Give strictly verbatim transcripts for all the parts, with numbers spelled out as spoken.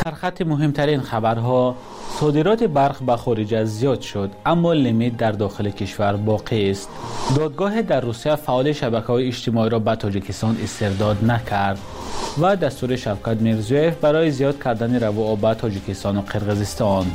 سرخط مهمترین خبرها: صادرات برق به خارج زیاد شد اما لیمیت در داخل کشور باقی است. دادگاه در روسیه فعال شبکه‌های اجتماعی را به تاجیکستان استرداد نکرد و دستور شوکت میرزیویف برای زیاد کردن روابط با تاجیکستان و قرقیزستان.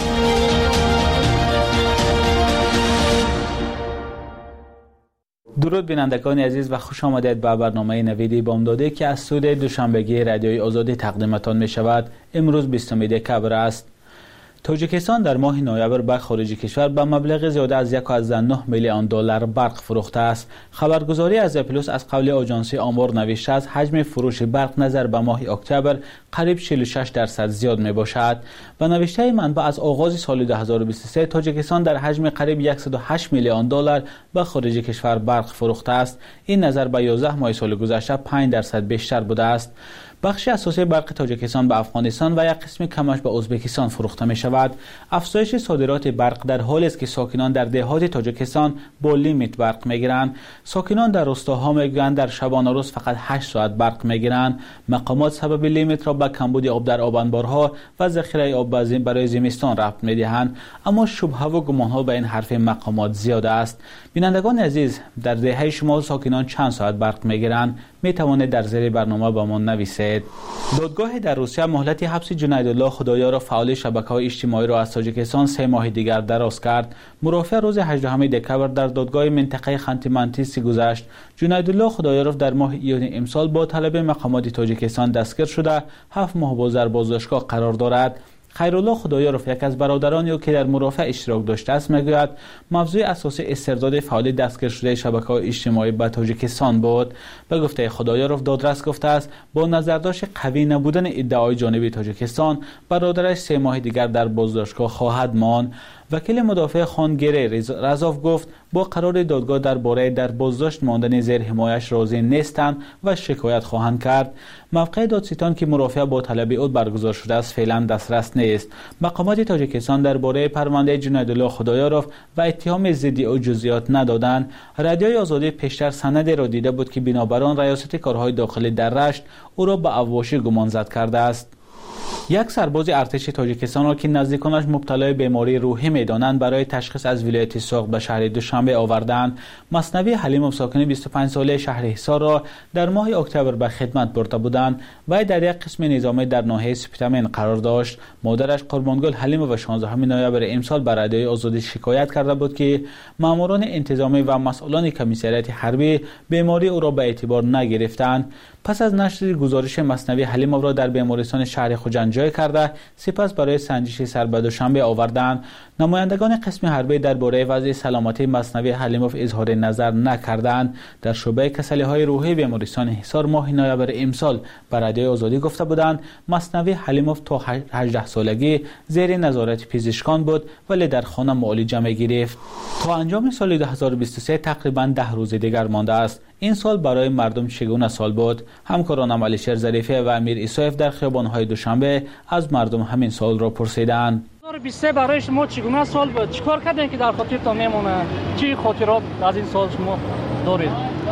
درود بینندگان عزیز و خوش آمدید به برنامه نویدی بامداده که از سود دوشنبگی رادیوی آزادی تقدیمتان می شود. امروز بیستم دکبر است. تاجیکستان در ماه نوامبر به خارج کشور به مبلغ زیاده از یک و نه میلیون دلار برق فروخته است. خبرگزاری از پلوس از قول آژانس آمار نوشته است حجم فروش برق نظر به ماه اکتبر قریب چهل و شش درصد زیاد می باشد. به نوشته منبع از آغاز سال دو هزار و بیست و سه تاجیکستان در حجم قریب صد و هشت میلیون دلار به خارج کشور برق فروخته است. این نظر به یازده ماه سال گذشته پنج درصد بیشتر بوده است. بخش اساسی برق تاجیکستان به افغانستان و یک قسم کمش به ازبکستان فروخته می شود. افزایش صادرات برق در حالی است که ساکنان در دهات تاجیکستان با لیمیت برق می گیرند. ساکنان در روستاها می گویند در شبانه روز فقط هشت ساعت برق می گیرند. مقامات سبب لیمیت را به کمبود آب در آب انبارها و ذخیره آب برای زمستان ربط می دهند، اما شبهه و گمان ها به این حرف مقامات زیاد است. بینندگان عزیز، در دهه شما ساکنان چند ساعت برق می گیرند؟ می توانید در زیر برنامه با ما نویسید. دادگاه در روسیه مهلت حبس جنیدالله خدایار فعال شبکه‌های اجتماعی را از تاجیکستان سه ماه دیگر دراز کرد. مرافع روز هجدهم دکبر در دادگاه منطقه خانتی منتیسی گذشت. جنیدالله خدایارف در ماه ایون امسال با طلب مقامات تاجیکستان دستگیر شده هفت ماه با در بازداشتگاه قرار دارد. خیرالله خدایارف، یک از برادران او که در مرافع اشتراک داشته است، میگوید موضوع اساسی استرداد فعال دستگیر شده شبکه‌های اجتماعی به تاجیکستان بود. به گفته خدایارف، دادرس گفته است با نظرداشت قوی نبودن ادعای جانب تاجیکستان برادرش سه ماه دیگر در بازداشتگاه خواهد ماند. وکیل مدافع خانگره رزاف گفت با قرار دادگاه درباره در بازداشت ماندن زیر حمایش راضی نیستند و شکایت خواهند کرد. موقع دادستان که مرافع با طلب او برگزار شده است فعلا دسترس نیست. مقامات تاجیکستان درباره پرونده جنیدالله خدایارف و اتهام ضد او جزئیات ندادند. رادیوی آزادی پیشتر سندی را دیده بود که بنابر آن ریاست کارهای داخلی در رشت او را به اواشی گمانزد کرده است. یک سرباز ارتش تاجیکستان را که نزدیکانش مبتلای بیماری روحی می‌دانند برای تشخیص از ولایت سوق به شهر دوشنبه آوردند. مثنوی حلیموف ساکن بیست و پنج ساله شهر حصار را در ماه اکتبر به خدمت برده بودند و در یک قسم نظامی در ناحیه سپیتامین قرار داشت. مادرش قربانگل حلیموف شانزدهم نوامبر امسال بر رادیوی آزادی شکایت کرده بود که ماموران انتظامی و مسئولان کمیسریات حربی بیماری او را به اعتبار نگرفتند. پس از نشر گزارش مثنوی، حلیموف را در بیمارستان شهر خوجند جای کرده سپس برای سنجش سر به دوشنبه آوردند. نمایندگان قسم حربی درباره وضع سلامتی مثنوی حلیموف اظهار نظر نکردند. در شعبه کسلی‌های روحی بیمارستان حصار ماه نوامبر امسال به رادیوی آزادی گفته بودند مثنوی حلیموف تا هجده سالگی زیر نظارت پزشکان بود ولی در خانه معالجه می‌گرفت. تا انجام سال دو هزار و بیست و سه تقریباً ده روز دیگر مانده است. این سال برای مردم چگونه سال بود؟ همکارانم علیشیر ظریفی و امیر ایسایف در خیابان‌های دوشنبه از مردم همین سال را پرسیدند. دو هزار و بیست و سه برای شما چگونه سال بود؟ چیکار کردین که در خاطرتان میمونه؟ چی خاطرات از این سال شما دارید؟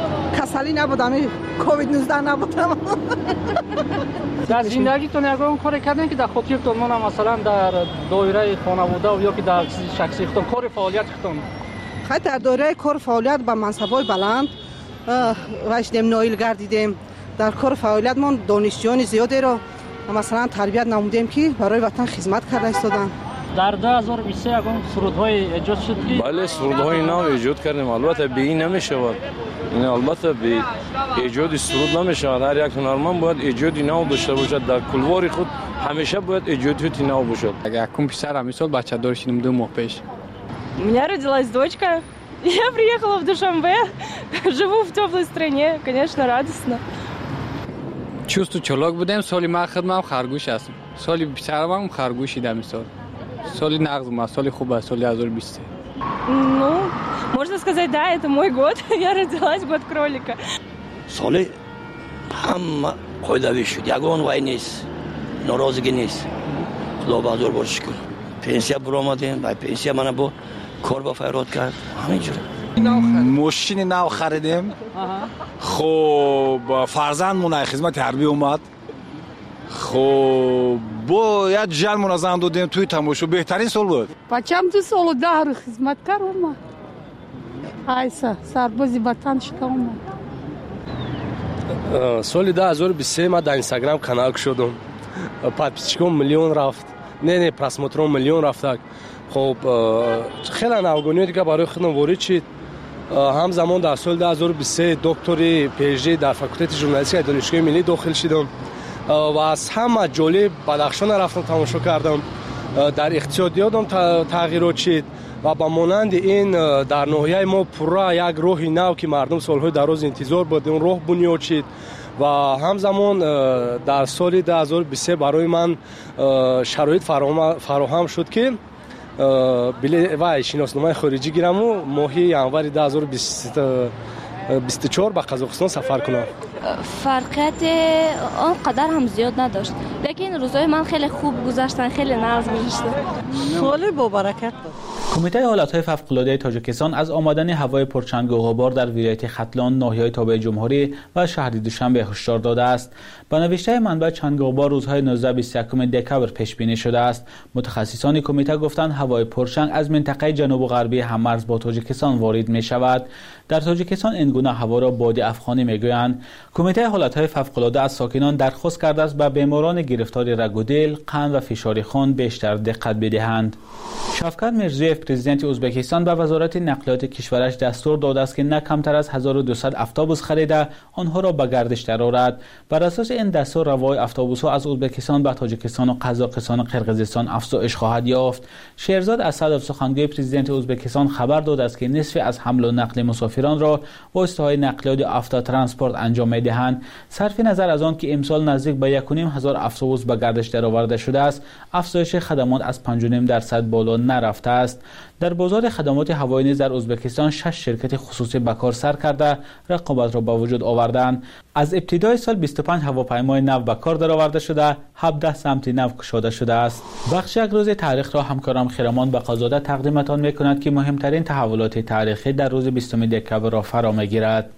کسلی نبودم، کووید نوزده نبودم. در زندگیتون یگان کار کردین که در خاطرتان مونه، مثلا در دایره خانواده و یا که در شخصی خودتون کار فعالیت خودتون؟ خیلی در دایره کار فعالیت با منصب‌های بلند واشدیم نایل گردیدیم. در کار فعالیت ما دانشجویان زیادی را مثلا تربیت نمودیم که برای وطن خدمت کرده ایستادن. در دو هزار و بیست و سه یگان سرودهای ایجاد شد که بله سرودهای نو ایجاد کردیم. البته به این نمیشود، این البته به ایجاد سرود نمیشود. هر یک هنرمند باید ایجادی نو داشته باشد، در کلوار خود همیشه باید ایجادی نو باشد. اگر کم پسرم مثال بچه داشتیم دو ماه پیش. У меня родилась дочка. Я приехала в Душанбе, живу в теплой стране, конечно, радостно. چوستو چلاک بودم سالی ما خدمم خرگوش هستم. سالی پسرم هم خرگوشی دم مثال. سالی نغزم، سالی خوبه، سالی دو هزار و بیست. Ну, можно сказать, да, это мой год. Я родилась год кролика. سالی هم قایدوی شد. یگان وای نیست. ناراضگی نیست. خدا بزرگ باشش کن. پنسیا برآمدیم، با پنسیا من با کار با فیراد کرد. همینجوری. ماشین نو خریدیم. خب فرزندمون از خدمت حربی اومد. خب باید جل منظم دادیم توی تماشا بهترین سال بود. بچم دو سال و ده رو خدمت کرد اومد. ایسا سربازی وطن شده اومد. سال دو هزار و بیست و سه ما در اینستاگرام کانال شدم. подписчикам میلیون رفت. نه نه просмотрам میلیون رفت. خب خیلی ناگهانی دیگه برای خودم وارد شد. همزمان در سال دو هزار و بیست و سه دکتری پی اچ دی در فاکولته ژورنالیستیک دانشگاه ملی داخل شدم و از همه جالب بدخشان رفتم تماشا کردم. در اقتصادیاتم تغییرات شد و با مانند این در ناحیه ما پورا یک راه نو که مردم سالهای دراز انتظار بود اون راه بنیاد شد و همزمان در سال دو هزار و بیست و سه برای من شرایط فراهم شد که بلیط و شناسنامه خارجی گیرم و ماهی ینوار دو هزار و بیست و چهار به قزاقستان سفر کنم. فرقیت آن قدر هم زیاد نداشت، لیکن روزهای من خیلی خوب گذشتن، خیلی نظم گذشت. سال با برکت بود. کمیته حالتهای فوق‌العاده تاجیکستان از آمدن هوای پرچنگ و غبار در ولایت ختلان، ناحیه‌های تابع جمهوری و شهر دوشنبه هشدار داده است. با نوشته منبع چنگ و غبار روزهای نوزده و بیست و یک دکبر پیش بینی شده است. متخصصان کمیته گفتند هوای پرچنگ از منطقه جنوب و غربی هممرز با تاجیکستان وارد می شود. در تاجیکستان این گونه هوا را باد افغانی میگویند. کمیته حالتهای فوق‌العاده از ساکنان درخواست کرده است به بیماران گرفتار رگ و دل، قند و فشار خون بیشتر دقت بدهند. شفقت میرزویف پرزیدنت ازبکستان به وزارت نقلیات کشورش دستور داده است که نه کمتر از هزار و دویست اتوبوس خریده آنها را به گردش درآورد. بر اساس این دستور روای اتوبوس‌ها از ازبکستان به تاجیکستان و قزاقستان و قرقیزستان افزایش خواهد یافت. شهرزاد اسدov سخنگوی پرزیدنت ازبکستان خبر داده است که نصف از حمل و نقل مسافران را واسطه‌های نقلیات افتا ترانسپورت انجام می‌دهند. صرف نظر از آن که امسال نزدیک به یک و نیم هزار اتوبوس به گردش درآورده شده است، افزایش خدمات از پنج و نیم درصد بالا نرفته است. در بازار خدمات هوایی نیز در ازبکستان شش شرکت خصوصی به کار سر کرده رقابت را به وجود آوردند. از ابتدای سال بیست و پنج هواپیمای نو به کار درآورده شده، هفده سمت نو گشوده شده است. بخش یک روز تاریخ را همکارم خیرمان بقازاده تقدیمتان می‌کند که مهمترین تحولات تاریخی در روز بیستم دکبر را فرا می‌گیرد.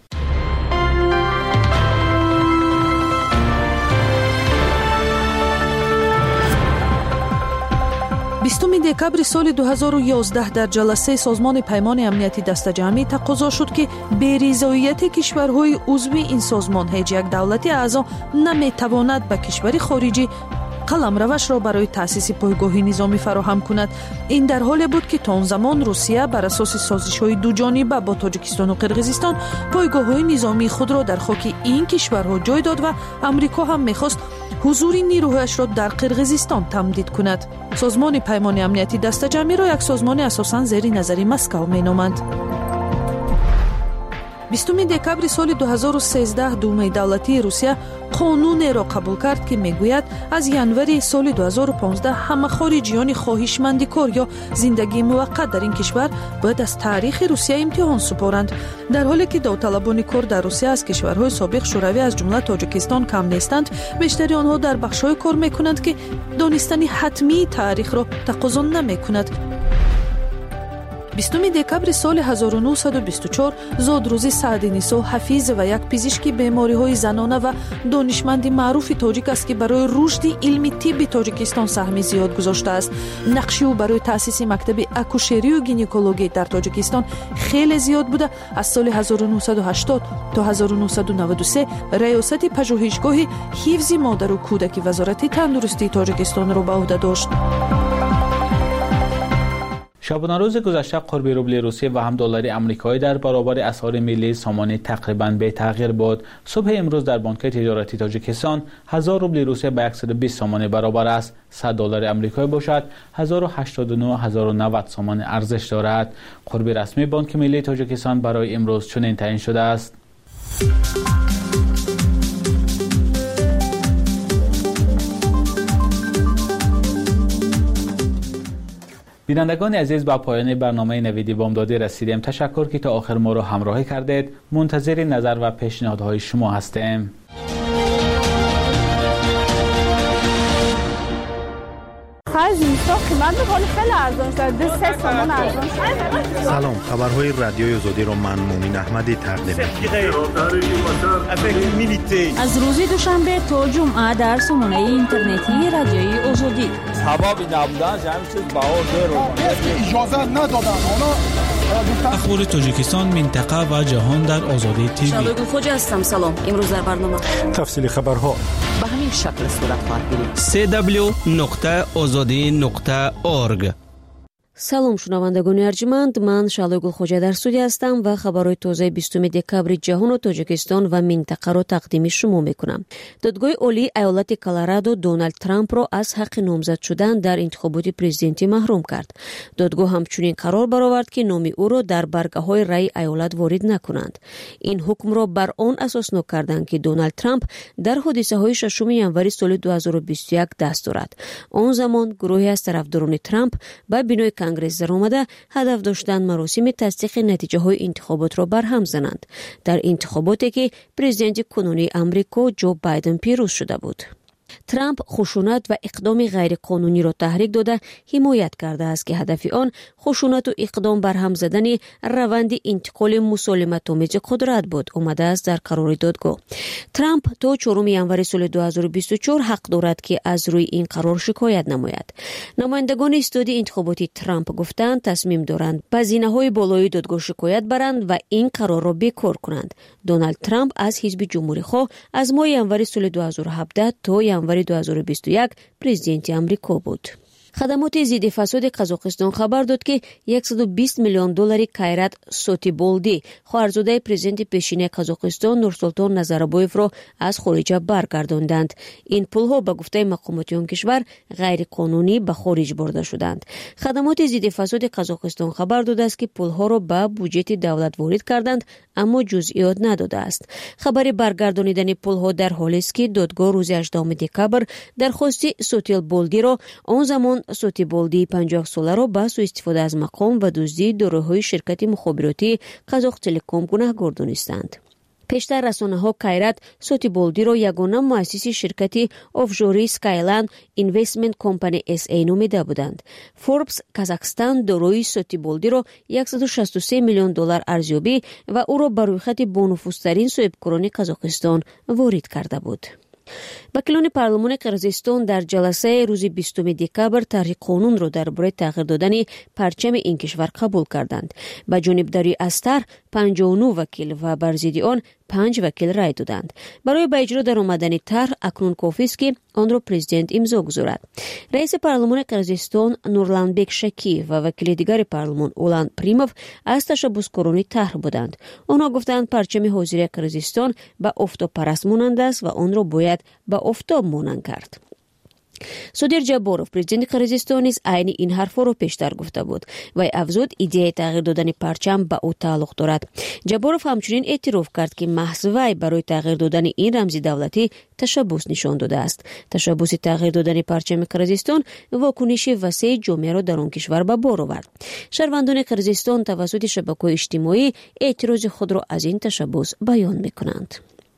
بیستم دکبر سال دو هزار و یازده در جلسه سازمان پیمان امنیتی دسته‌جمعی تقاضا شد که بی‌رضایت کشورهای عضو این سازمان هیچ یک دولت اعضا نمی‌تواند به کشور خارجی قلمروش را برای تأسیس پایگاهی نظامی فراهم کند. این در حالی بود که تا آن زمان روسیه بر اساس سازش‌های دو جانبه با تاجیکستان و قرقیزستان پایگاه‌های نظامی خود را در خاک این کشورها جای داد و امریکا هم می‌خواست حضور نیروهایش را در قرقیزستان تمدید کند. سازمان پیمان امنیتی دسته‌جمعی را یک سازمان اساساً زیر نظر مسکو می‌نامند. بیستم دکبر سال دو هزار و سیزده دومه دولتی روسیه قانون را قبول کرد که میگوید از ینوار سال دو هزار و پانزده همه خارجیان خواهشمند کار یا زندگی موقت در این کشور باید از تاریخ روسیه امتحان سپارند. در حالی که داوطلبان کار در روسیه از کشورهای سابق شوروی از جمله تاجیکستان کم نیستند، بیشتری آنها در بخش‌های کار میکنند که دانستن حتمی تاریخ را تقاضا نمیکند. بیستم دکبر سال هزار و نهصد و بیست و چهار زادروزی سعدی نیسا حفیظ و یک پزشک بیماری‌های زنانه و دانشمند معروف تاجیک است که برای رشد علمی طب تاجیکستان سهم زیاد گذاشته است. نقش او برای تأسیس مکتب اکوشری و گینکولوژی در تاجیکستان خیلی زیاد بوده. از سال هزار و نهصد و هشتاد تا هزار و نهصد و نود و سه ریاست پژوهشگاه حفظ مادر و کودک وزارت تندرستی تاجیکستان را به عهده داشت. شبانه روز گذشته قرب روبل روسیه و هم دلار آمریکایی در برابر اسعار ملی سامانه تقریباً به تغییر بود. صبح امروز در بانک تجارتی تاجیکستان هزار روبل روسیه به صد و بیست سامانه برابر است. صد دلار آمریکایی باشد هزار و هشتاد و نه هزار و نود سامانه ارزش دارد. قرب رسمی بانک ملی تاجیکستان برای امروز چنین تعیین شده است. بینندگان عزیز، با پایان برنامه نویدی بامدادی رسیدیم. تشکر که تا آخر ما را همراهی کردید. منتظر نظر و پیشنهادهای شما هستیم. خیلی قیمت میکنه خیلی ارزان شده دو سه تومن ارزان شده. سلام، خبرهای رادیوی آزادی رو من مومین احمدی تقدیم می‌کنم. از روز دوشنبه تا جمعه در سامانه اینترنتی رادیوی آزادی هوا بی نبودن همین چیز بهار داره اجازه ندادن. اخبار تاجیکستان، منطقه و جهان در آزادی تیوی. شادو گلخوجه هستم. سلام. امروز در برنامه تفصیل خبرها به همین شکل صورت خواهد گرفت. سی دبلیو نقطه آزادی نقطه اورگ. سلام شنوندگان ارجمند، من شالوی گلخوجه در استودیو هستم و خبرهای تازه بیستم دکبر جهان و تاجیکستان و منطقه را تقدیم شما میکنم. دادگاه عالی ایالت کلرادو دونالد ترامپ را از حق نامزد شدن در انتخابات پرزیدنتی محروم کرد. دادگاه همچنین قرار برآورد که نام او را در برگه‌های رای ایالت وارد نکنند. این حکم را بر آن اساس نکردند که دونالد ترامپ در حادثه‌های ششم ژانویه سال دو هزار و بیست و یک دست دارد. آن زمان گروهی از طرفداران ترامپ به بینای کانگرس در آمده هدف داشتند مراسم تصدیق نتیجه های انتخابات را برهم زنند در انتخاباتی که پرزیدنت کنونی آمریکا جو بایدن پیروز شده بود. ترامپ خشونت و اقدام غیر قانونی را تحریک داده حمایت کرده است که هدف آن خشونت و اقدام برهم زدن روند انتقال مسالمت‌آمیز قدرت بود آمده است در قرار دادگاه. ترامپ تا چهارم ژانویه سال دو هزار و بیست و چهار حق دارد که از روی این قرار شکایت نماید. نمایندگان استادی انتخاباتی ترامپ گفتند تصمیم دارند به زینه‌های بالای دادگاه شکایت برند و این قرار را بیکار کنند. دونالد ترامپ از حزب جمهوری‌خواه از ماه ژانویه سال دو هزار و هفده تا ژانویه دو هزار و بیست و یک پرزیدنت آمریکا بود. خدمات ضد فساد قزاقستان خبر داد که صد و بیست میلیون دلار کایرات سوتیبولدی خواهرزاده پرزیدنت پیشین قزاقستان نورسولطان نظربایف را از خارج برگرداندند. این پولها به گفته مقامات آن کشور غیر قانونی به خارج برده شدند. خدمات ضد فساد قزاقستان خبر داده است که پولها را به بودجه دولت وارد کردند اما جزئیات نداده است. خبر برگردانیدن پولها در حالی است که دادگاه روز هجدهم دکبر درخواست سوتیبولدی را آن زمان سوتیبولدی پنجاه ساله را با سوء استفاده از مقام و دزدی داروهای شرکت مخابراتی قزاق تلکام گناهکار دانستند. پیشتر رسانه‌ها کایرات سوتیبولدی را یگانه مؤسس شرکت آفشوری اسکایلند اینوستمنت کمپانی اس ای نامیده بودند. فوربس کازاقستان داروی سوتیبولدی را صد و شصت و سه میلیون دلار ارزیابی و او را بر روی خط بانفوذترین صاحبکاران قزاقستان وارد کرده بود. وکیلان پارلمان قرقیزستان در جلسه روز بیستم دکبر طرح قانون را درباره تغییر دادن پرچم این کشور قبول کردند. به جانبداری از طرح پنجاه و نه وکیل و بر ضد آن پنج وکیل رای دادند. برای به اجرا در آمدن طرح اکنون کافی است که آن را پرزیدنت امضا گذارد. رئیس پارلمان قرقیزستان نورلانبک شکی و وکیل دیگر پارلمان اولان پریموف از تشبثکاران طرح بودند. آنها گفتند پرچم حاضر قرقیزستان به آفتاب پرست مانند است و آن را باید به آفتاب مانند کرد. سودیر جباروف پرزیدنت قرقیزستان نیز عین این حرفا را پیشتر گفته بود و افزود ایده تغییر دادن پرچم به او تعلق دارد. جباروف همچنین اعتراف کرد که محض وی برای تغییر دادن این رمز دولتی تشبث نشان داده است. تشبث تغییر دادن پرچم قرقیزستان واکنش وسیع جامعه را در آن کشور به بار آورد. شهروندان قرقیزستان توسط شبکه‌های اجتماعی اعتراض خود را از این تشبث بیان می‌کنند.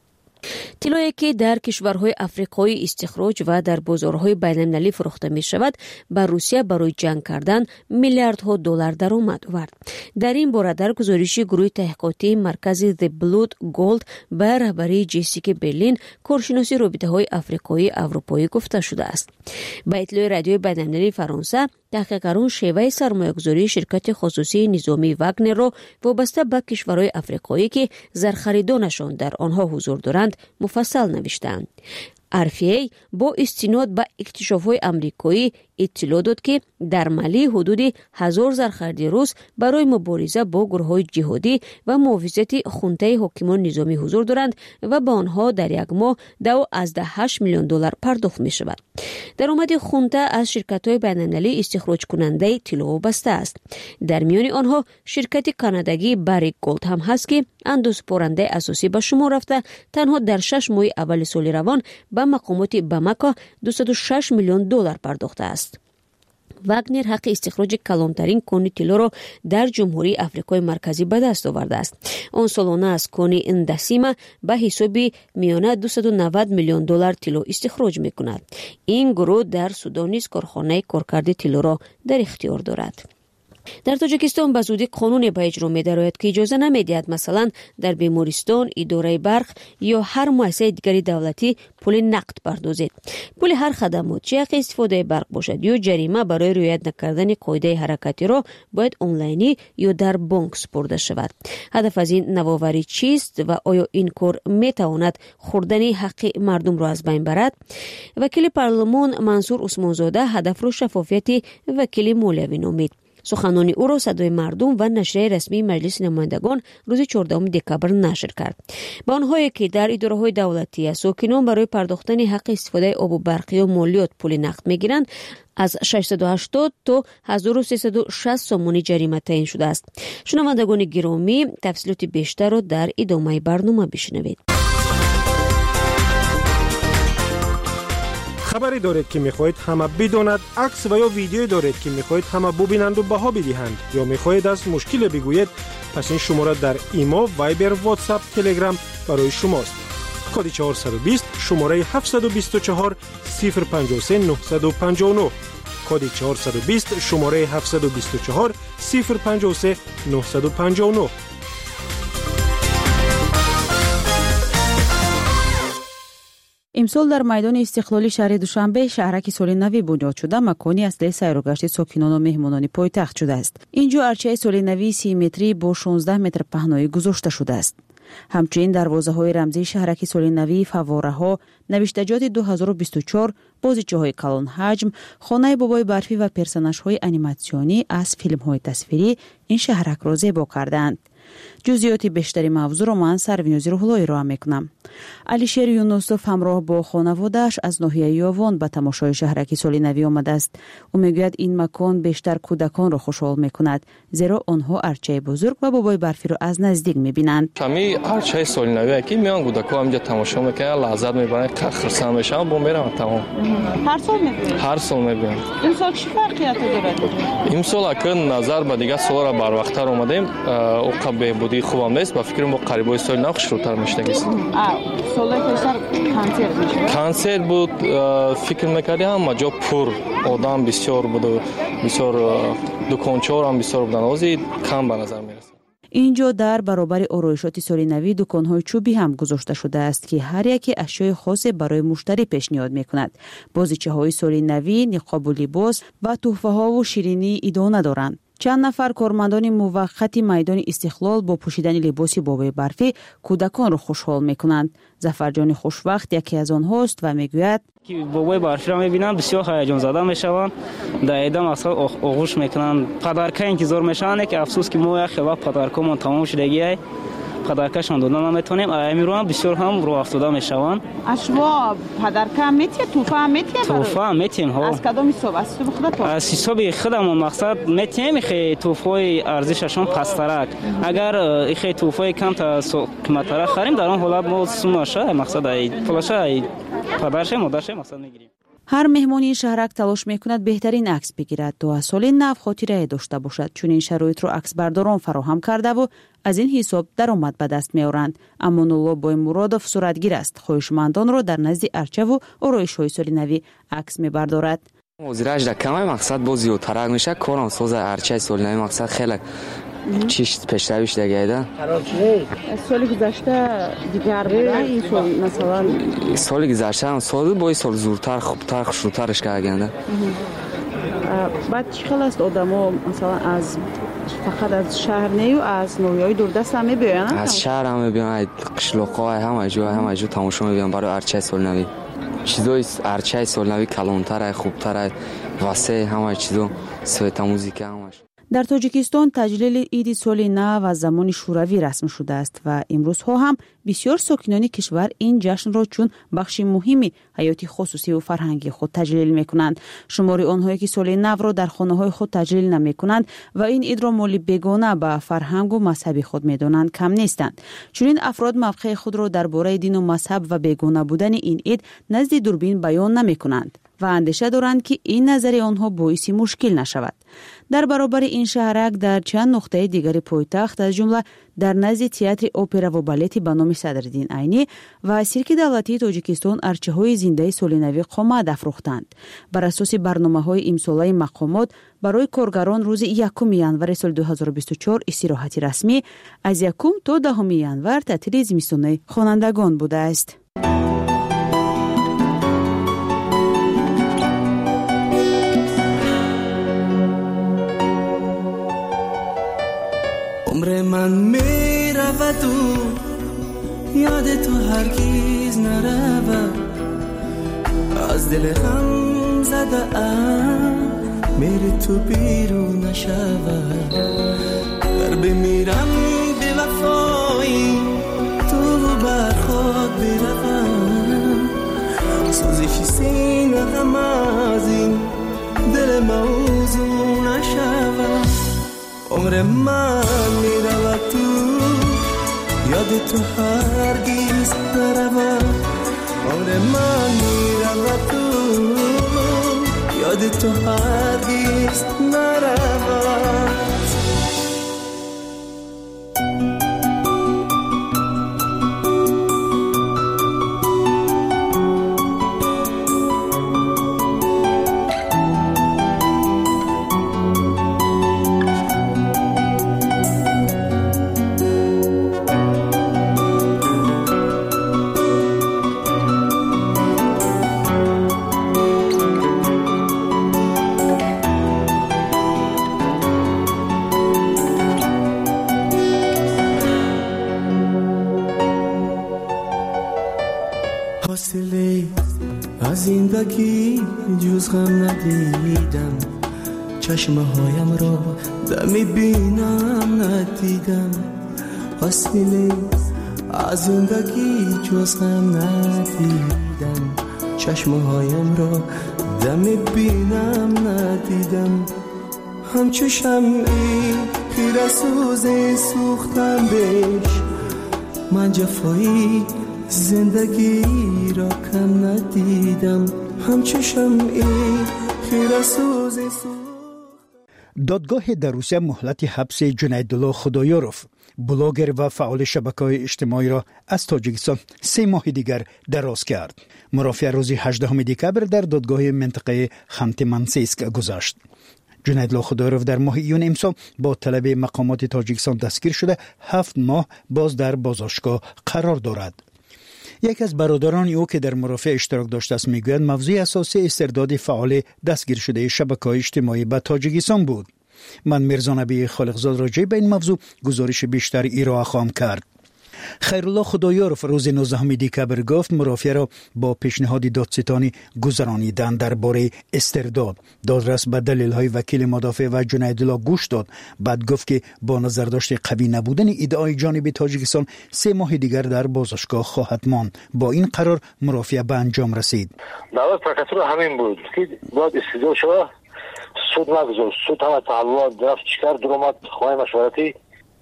طلایی که در کشورهای افریقایی استخراج و در بازارهای بین‌المللی فروخته می شود بر روسیه برای جنگ کردن میلیاردها دلار درآمد آورد. در این باره در گزارش گروه تحقیقاتی مرکز The Blood Gold به رهبری جسیکا برلین کارشناس رابطه‌های افریقایی اروپایی گفته شده است. به اطلاع رادیوی بین‌المللی فرانسه تحقیقگران شیوه سرمایه‌گذاری شرکت خصوصی نظامی واگنر را وابسته به کشورهای افریقایی که زرخریدانشان در آنها حضور دارند مفصل نوشتند. ار اف ای با استناد به اکتشاف‌های آمریکایی اطلاع داد که در مالی حدود هزار زرخرد روس برای مبارزه با گروه‌های جهادی و محافظت خونته حاکمان نظامی حضور دارند و به آنها در یک ماه دو از ده هشت میلیون دلار پرداخت می شود. درآمد خونته از شرکت‌های بین‌المللی استخراج کننده طلا وابسته است. در میان آنها شرکت کانادایی باریک گولد هم هست که اندوزپارنده اساسی به شمار رفته تنها در شش ماه اول سال روان به مقامات باماکو دویست و شش میلیون دلار پرداخته است. вагнер ҳаққи истихроҷи калонтарин кони тиллоро дар ҷумҳурии африқои марказӣ ба даст овардааст. он солона аз кони индасима ба ҳисоби миёна дусад و نود миллион доллар тилло истихроҷ мекунад. ин гурӯҳ дар Судан низ корхонаи коркарди тиллоро дар ихтиёр дорад. дар тоҷикистон ба зудӣ қонуне ба иҷро медарояд ки иҷоза намедиҳад масалан дар бемористон, идораи барқ ё ҳар муассисаи дигари давлатӣ пули нақд пардозед. пули ҳар хадамот, чӣ ҳаққи истифодаи барқ бошад ё ҷарима барои riоят накардани қоидаи ҳаракатиро бояд онлайнӣ ё дар бонк супурда шавад. ҳадаф аз ин навоварӣ чист ва оё ин кор метавонад хурдани ҳаққи мардумро аз байн барад? вакили парлумон Мансур Усмонзода ҳадафро шаффофияти вакили молиявӣ номид. суханони ӯро Садои мардум ва нашрияи расмии Маҷлиси намояндагон рӯзи чордахуми декабр нашр кард. ба онҳое ки дар идораҳои давлатӣ аз сокинон барои пардохтани ҳаққи истифодаи обу барқӣ ё молиёт пули нақд мегиранд, аз шашсаду ҳаштод то ҳазору сесаду шаст сомони ҷарима таъин шудааст. шунавандагони гиромӣ, тафсилоти бештарро дар идомаи барнома бишнавед. خبری دارید که میخواهید همه بداند، عکس و یا ویدیویی دارید که میخواهید همه ببینند و بها بدهند یا میخواهید از مشکل بگویید، پس این شماره در ایما، وایبر، واتساپ، تلگرام برای شماست. کد چهارصد و بیست شماره هفتصد و بیست و چهار صفر پنجاه و سه نهصد و پنجاه و نه. کد چهارصد و بیست شماره هفتصد و بیست و چهار صفر پنجاه و سه نهصد و پنجاه و نه. امسال در میدان استقلالی شهر دوشنبه شهرک سال نوی بنیاد شده مکانی اصلی سیر و گشت ساکنان و مهمانان پایتخت شده است. اینجا ارچه سال نوی سی متری با شانزده متر پهنایی گذاشته شده است. همچنین دروازه‌های رمزی شهرک سال نوی، فواره‌ها، نوشتجات دو هزار و بیست و چهار، بازیچه‌های کلان حجم، خانه بابای برفی و پرسوناژهای انیماسیونی از فیلم‌های تصویری این شهرک را زیبا کردند. جزئیات بیشتری موضوع را من سروینوزی روحلایی را میکنم. علیشیر یونوسوف همراه با خانواده‌اش از ناحیه یاوان به تماشای شهرک سال نوی آمده است. او میگوید این مکان بیشتر کودکان را خوشحال میکند زیرا آنها ارچه بزرگ و بابای برفی را از نزدیک میبینند. کمی ارچه سال نوی که میان کودکان اینجا تماشا میکنن، لذت میبرن، خرسند میشن، با میرن تمام. هر سال میبینید؟ هر سال میبینم. این سال چه فرقیاتی دارد؟ این سال اگر نظر به دیگه سال را بر وقت‌تر اومدیم، او بهبودی خوبم نیست. با فکر ما قریبای سال نو شروع‌تر میشد. سال پیشتر کنسرت میشد. کنسرت بود، فکر میکردیم اما جا پر آدم بسیار بود و بسیار دکانچه‌ها هم بسیار بودن. اوزی کم به نظر میرسید. اینجا در برابر آرایشات سال نوی دکان‌های چوبی هم گذاشته شده است که هر یکی اشیاء خاص برای مشتری پیشنهاد می‌کند. بازیچه‌های سال نوی، نقاب و لباس و تحفه‌ها و شیرینی ایدانه دارند. چند نفر کارمندان موقت میدان استقلال با پوشیدن لباس بابای برفی کودکان را خوشحال می‌کنند. ظفرجان خوشوقت یکی از آنهاست و میگوید که بابای برفی را می‌بینند بسیار هیجان زده میشوند، در ایدم اصلا آغوش میکنند، پدرکه انتظار میشوند که افسوس که ما یک وقت پدرکمون تمام شدگی پدرکشان دادن نمیتونیم. امیرو هم بسیار هم رو افتاده میشوند. اشوا پدرکه میتیه، توفه هم میتیه؟ توفه هم میتیم ها. از کدام حساب؟ از حساب خودت؟ از حساب خودمون. مقصد میتیم خیلی توفه ارزششون پسترک. اگر خیلی توفه کم تا قیمت‌تر خریم در اون حالت ما سوماشه مقصد ای پلاشه پدرشه مادرشه مقصد میگیریم. هر مهمانی شهرک تلاش میکند بهترین عکس بگیرد تا از سال نو خاطره داشته باشد، چون این شرایط رو عکس برداران فراهم کرده و از این حساب درآمد به دست میآورند. امان الله بای مرادوف صورتگیر است، خواهشمندان را در نزد ارچه و آرایش‌های سال نوی عکس میبردارد. وزیرش در کمای مقصد باز زیادتر میشه، کارم ساز ارچه سال نوی مقصد خیلی چیش پیشرویش دیگه ایده. سال گذشته دیگر بوده این سال مثلا سال گذشته هم سال با این سال زورتر خوبتر خوشترش کردنده. بعد چقدر است آدما مثلا از فقط از شهر نه و از نویای دوردست هم میبینن؟ از شهر هم میبینن، قشلاق‌ها همه جا همه جا تماشا میبینن برای ارچه سال نوی. چیزای ارچه سال نوی کلانتر خوبتر واسه همه چیزا سویت موزیک همش. در تاجیکستان تجلیل عید سال نو از زمان شوروی رسم شده است و امروزها هم بسیار ساکنان کشور این جشن را چون بخش مهمی حیاتی خصوصی و فرهنگی خود تجلیل می‌کنند. شمار آنهایی که سال نو را در خانه‌های خود تجلیل نمی‌کنند و این عید را مالی بیگانه به فرهنگ و مذهب خود می‌دانند کم نیستند. چون این افراد موقع خود را درباره دین و مذهب و بیگانه بودن این عید نزد دوربین بیان نمی‌کنند و و اندیشه دارند که این نظریه آنها باعث مشکل نشود. در برابر این شهرک در چند نقطه دیگر پایتخت از جمله در نزد تئاتر اپرا و بالت به نام صدرالدین عینی و سیرک دولتی تاجیکستان ارچه‌های زنده سال نو قامت افروختند. بر اساس برنامه‌های امساله مقامات برای کارگران روز یکم ینور سال دو هزار و بیست و چهار استراحت رسمی، از یکم تا دهم ینور تعطیل زمستانی خوانندگان بوده است. عمر من می رود و یاد تو هرگز نرود، از دل غم زده ام میری تو بیرون نشود. در بمیرم به وفایی تو بر خود بروم، سوزش سینه غم از این دل موضوع نشود. عمر من می رود تو یاد تو هرگز نرود، عمر من می رود تو یاد تو هرگز نرود. حاصله از زندگی جز غم ندیدم، چشمه هایم را دمی بینم ندیدم. حاصله از زندگی جز غم ندیدم، چشمه هایم را دمی بینم ندیدم. همچو شمعی خیره سوز سوختم بهش، من جفایی زندگی را کم ندیدم. همچو شمعی خیره سوز دادگاه در روسیه مهلت حبس جنیدالله خدایاروف، بلاگر و فعال شبکه‌های اجتماعی را از تاجیکستان سه ماه دیگر دراز کرد. مرافع روز هجدهم دکبر در دادگاه منطقه خانت-منسیسک گذشت. جنیدالله خدایاروف در ماه ایون امسال با طلب مقامات تاجیکستان دستگیر شده هفت ماه باز در بازداشتگاه قرار دارد. یکی از برادران او که در مرافع اشتراک داشته است میگوید موضوع اساسی استرداد فعال دستگیر شده شبکه‌های اجتماعی به تاجیکستان بود. من میرزا نبی خالقزاد راجع به این موضوع گزارش بیشتر ارائه خواهم کرد. خیرالله خدایاروف روز نوزدهم دکبر گفت مرافع را با پیشنهاد دادستانی گذرانیدن درباره استرداد. دادرس به دلیل‌های وکیل مدافع و جنیدالله گوش داد. بعد گفت که با نظرداشت قوی نبودن ادعای جانب تاجیکستان سه ماه دیگر در بازداشتگاه خواهد ماند. با این قرار مرافع به انجام رسید. دعوت پرکاتور همین بود که باید استدلال شود، سود نگذاشت. سود هم تحولات درفت چیکار درآمد خواهی مشورتی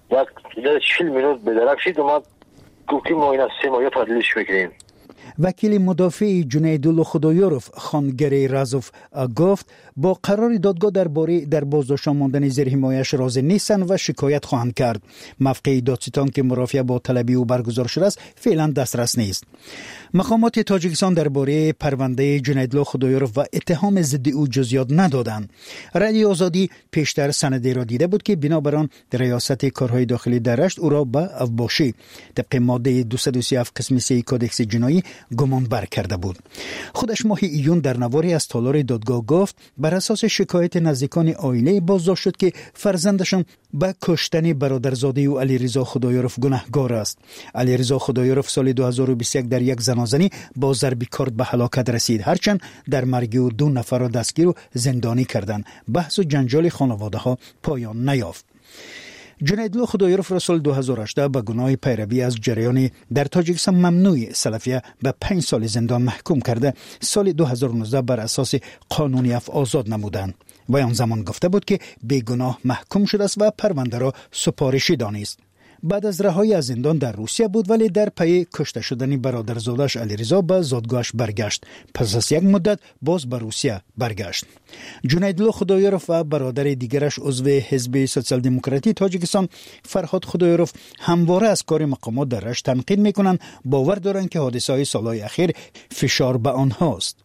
یک چهل مینوت به درک شد اومد گفت که ما این از سه ماه تعدیلش میکنیم. وکیل مدافع جنیدالله خدایاروف خانگری رازوف گفت با قرار دادگاه درباره در بازداشت ماندن زیر حمایش راضی نیستند و شکایت خواهند کرد. موقع دادستان که مرافع با طلبی او برگزار شده است فعلا دسترس نیست. مقامات تاجیکستان درباره پرونده جنیدالله خدایاروف و اتهام ضد او جزئیات ندادند. رادیو آزادی پیشتر سندی را دیده بود که بنابر آن ریاست کارهای داخلی در رشت او را به افباشی طبق ماده دویست و سی و هفت قسم سه کدکس جنایی گمان بر کرده بود. خودش ماه ایون در نواری از تالار دادگاه گفت بر اساس شکایت نزدیکان عائله بازداشت شد که فرزندشان به کشتن برادرزاده او علیرضا خدایاروف گناهکار است. علیرضا خدایاروف سال دو هزار و بیست و یک در یک زنازنی با ضرب کارد به هلاکت رسید، هرچند در مرگ او دو نفر را دستگیر و زندانی کردند. بحث و جنجال خانواده ها پایان نیافت. جنیدالله خدایاروف را سال دو هزار و هجده به گناه پیروی از جریان در تاجیکستان ممنوع سلفیه به پنج سال زندان محکوم کرده. سال دو هزار و نوزده بر اساس قانونی عفو آزاد نمودند. و آن زمان گفته بود که بیگناه محکوم شده است و پرونده را سپارشی دانست. بعد از رهایی از زندان در روسیه بود ولی در پی کشته شدن برادرزادش علیرضا به زادگاهش برگشت. پس از یک مدت باز به روسیه برگشت. جنیدالله خدایارف و برادر دیگرش عضو حزب سوسیال دموکراتی تاجیکستان فرهاد خدایارف همواره از کار مقامات در رشت تنقید میکنند. باور دارند که حادثه‌های سالهای اخیر فشار به آنهاست.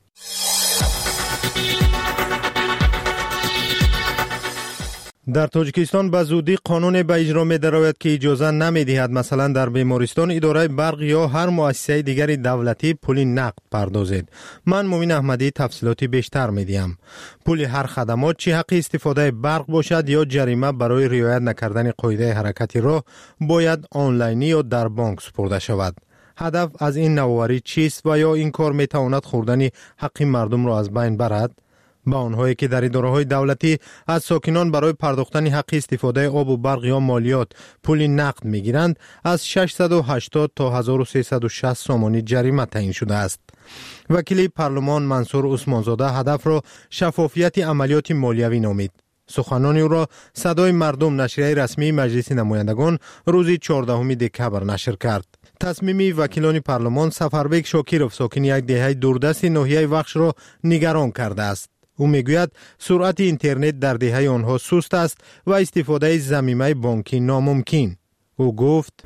در تاجیکستان به زودی قانون به اجرا می درآید که اجازه نمی دهد مثلا در بیمارستان، اداره برق یا هر مؤسسه دیگری دولتی پول نقد پردازید. من مومن احمدی تفصیلاتی بیشتر می دهم. پول هر خدمات چه حق استفاده برق باشد یا جریمه برای رعایت نکردن قاعده حرکت راه باید آنلاینی یا در بانک سپرده شود. هدف از این نوآوری چیست و یا این کار می تواند خوردن حق مردم را از بین برد؟ با آنهایی که در اداره‌های دولتی از ساکنان برای پرداختن حق استفاده آب و برق یا مالیات پول نقد می‌گیرند از ششصد و هشتاد تا هزار و سیصد و شصت سامانی جریمه تعیین شده است. وکیل پارلمان منصور عثمانزاده هدف را شفافیت عملیات مالیوی نامید. سخنان او را صدای مردم نشریه رسمی مجلس نمایندگان روز چهاردهم دکبر نشر کرد. تصمیم وکیلان پارلمان سفربک شاکیروف ساکن یک دهه دوردست ناحیه وخش را نگران کرده است. او میگوید سرعت اینترنت در دهه آنها سست است و استفاده ضمیمه بانکی ناممکن. او گفت